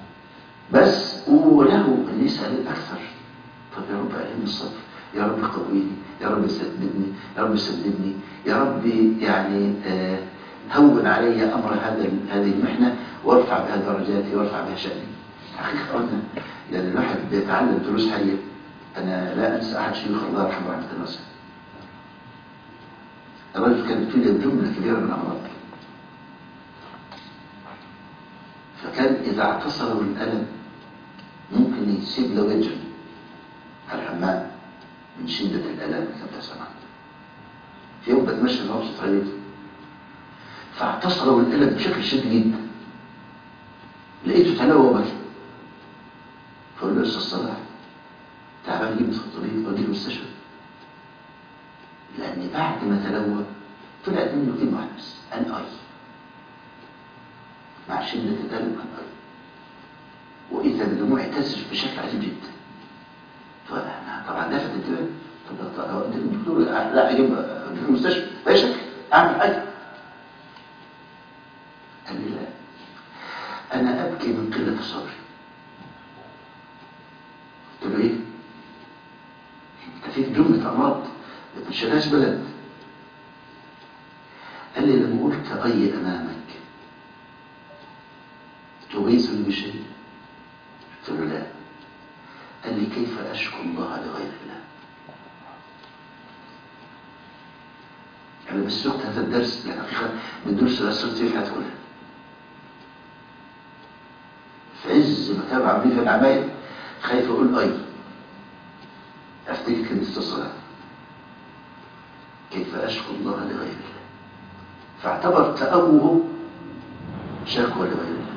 بس وله اللي يسأل الأكثر. طب يا رب ألهمني الصبر، يا رب قويني، يا رب سددني، يا رب سددني، يا رب يعني هون علي أمر هذه المحنة وارفع بها درجاتي وارفع بها شأني. حقيقة قلنا لأن الواحد بيتعلم دروس حية. أنا لا أنسى أحد شيوخ الله يرحمه رحمة الله واسعة. الرجل كان بتولي جملة كبيرة من الأمراض، فكان إذا اعتصره الألم ممكن يسيب له وجه على الحمام من شدة الألم كما تسمع. في يوم بتمشى مع وسط عيلته فاعتصره الألم بشكل شديد جدا، لقيته تلوى بكي، فقال له أستاذ صلاح تعبان جدا في الطريق ودي المستشفى، لأن بعد ما تلوى طلعت منه كلمة واحدة بس، أن أي مع شدة الألم أن أي، وإذا بالدموع اهتزت بشكل عجيب جدا. فأنا طبعا لفت انتباهي، طب أنت الدكتور لا أجيب في المستشفى بأي شكل أعمل حاجة؟ قال لي لا، أنا أبكي من قلة صبري. قلت له إيه؟ أنت فيك جملة أمراض ما تشيلهاش بلد. قال لي لما قلت أي أمامك تغيثني بشيء؟ قلت له لا. قال لي كيف أشكو الله لغير الله؟ أنا بس سقت هذا الدرس لأن حقيقة من الدروس اللي أثرت فيه في حياتي كلها. في عز ما كانوا عاملين في العمايل خايف أقول أي أفتكر كلمة الصلاة كيف أشكو الله لغير الله، فاعتبر تأوه شكوى لغير الله.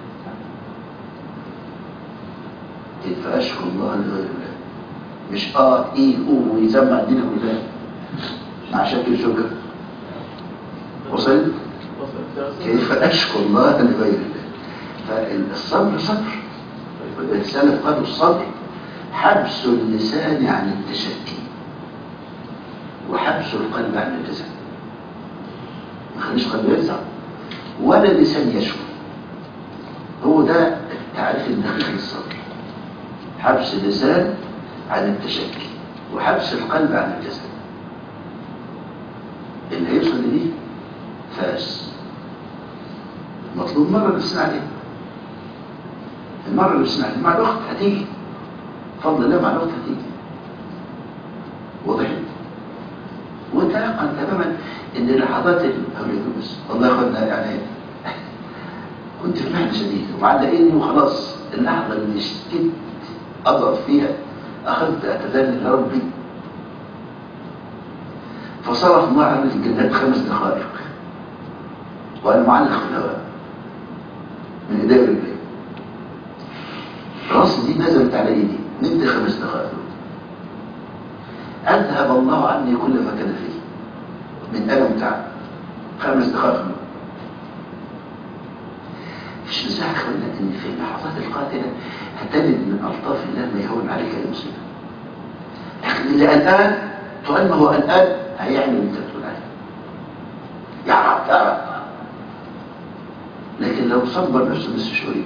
كيف أشكو الله لغير الله، مش ويسمع الدنيا كلها مع شكل شكر. وصلت؟ كيف أشكو الله لغير الله. فالصبر صبر، والسلف قالوا الصبر حبس اللسان عن التشكي وحبس القلب عن الجزع. ما خليش قلبه يجزع ولا اللسان يشكو. هو ده التعريف الدقيق للصبر، حبس اللسان عن التشكي وحبس القلب عن الجزع. اللي هيوصل لدي فاز. مطلوب مرة نفسنا عليه، المرة اللي نفسنا عليه مع الوقت هتيجي، فضل الله مع الوقت هتيجي. وضحت وتيقن تماما ان لحظات بس والله يا اخوانا يعني كنت في محنة شديدة ومعلقيني وخلاص. اللحظة اللي اشتدت اضعف فيها اخذت اتذلل لربي، فصرف الله عني الجنات 5 دقائق وانا معلق في الهواء من ايدي ورجلي. راسي دي نزلت على ايدي، نمت 5 دقائق. اذهب الله عني كل ما كان فيه من الم تعب. 5 دقائق. مش نزاع اخوانا ان في اللحظات القاتله هتجد من الطاف الله ما يهون عليك اي مصيبه. لكن اللي قلقان طول ما هو قلقان هيعمل اللي انت بتقول عليه. يعرف. لكن لو صبر نفسه بس شويه،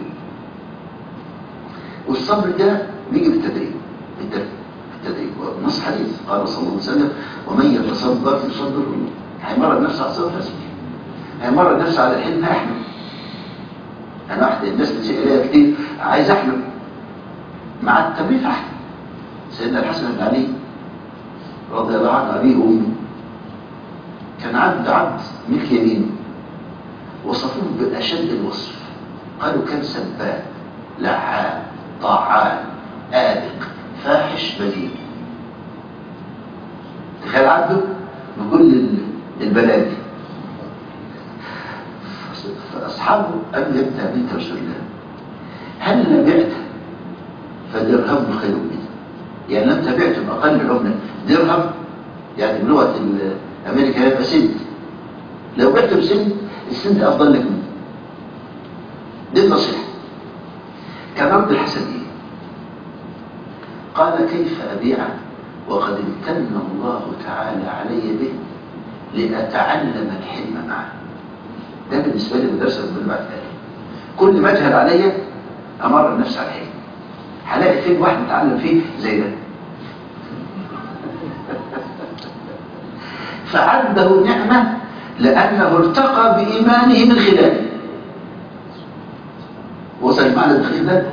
والصبر ده بيجي بالتدريج. والنص حديث قال صلى الله عليه وسلم ومن يتصبر يصبره الله. هيمرض نفسه على الصبر فاسبر، هيمرض نفسه على الحلم هيحمل. انا واحد الناس بتسأل اليها كتير عايز احمل، مع التمرين احمل. سيدنا الحسن بن علي رضي الله عنه ابيه وامه كان عبد ملك يمينه، وصفوه باشد الوصف. قالوا كان سباب لعان طاعان آبق فاحش بذيء. تخيل عبده بكل البلاد. فأصحابه قالوا يا ابن بنت رسول الله هل بعت فدرهم خير منه؟ يعني لم تبعت بأقل العملة درهم، يعني بلغة أمريكا يبقى سنت. لو بعت بسنت السنت أفضل لك منه. دي النصيحة. كان رد الحسن إيه؟ قال كيف أبيعه وقد امتن الله تعالى علي به لأتعلم الحلم معه. ده بالنسبة لي مدرسة بالمعنى. كل ما أجهل علي أمر النفس على الحلم. هلاقي فين واحد اتعلم فيه زي ده؟ فعنده نعمة لأنه ارتقى بإيمانه من خلاله. وصل معنا الخير ده؟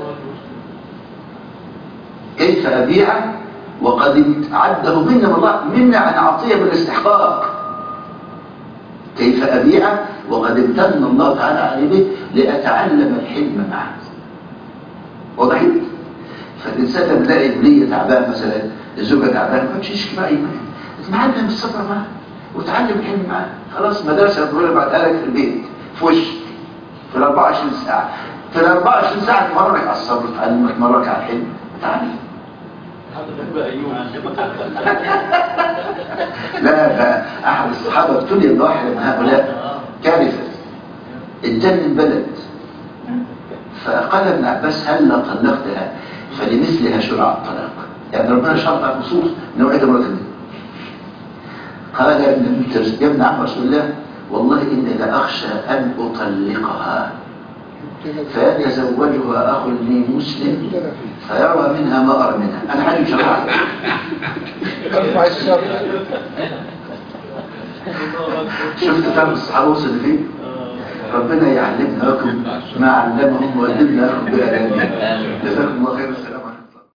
كيف أبيع وقد عده منا الله منا عن عطية بالاستحقاق؟ كيف أبيع وقد امتن الله تعالى علي به لأتعلم الحلم معه. وضحت؟ فالإنسان لما يلاقي ابنية تعبان مثلا، الزوجة تعبان، ما تمشيش كده أيمن، اتعلم الصبر معاه وتعلم الحلم معاه. خلاص مدرسة الدولة بعتها لك في البيت في وشك في ال 24 ساعة، في ال 24 ساعة تمرك على الصبر، تمرك على الحلم، تعلم. لا ده أحد الصحابة ابتلي بواحد من هؤلاء كارثة، اتجنن بلد، فقال ابن عباس هل طلقتها فلمثلها شرع الطلاق، يعني ربنا شرع نصوص نوعية مرة ثانية. قال يا ابن عم رسول الله والله إني لأخشى أن أطلقها فيتزوجها أخ لي مسلم فيرى منها ما أرى منها. أنا حاجة شرعا ارفع الشر. شفت فهم الصحابة وصل فيه؟ ربنا يعلمنا لكم ما علمهم ويعلمنا لكم بأدابه. جزاكم الله خير. السلام.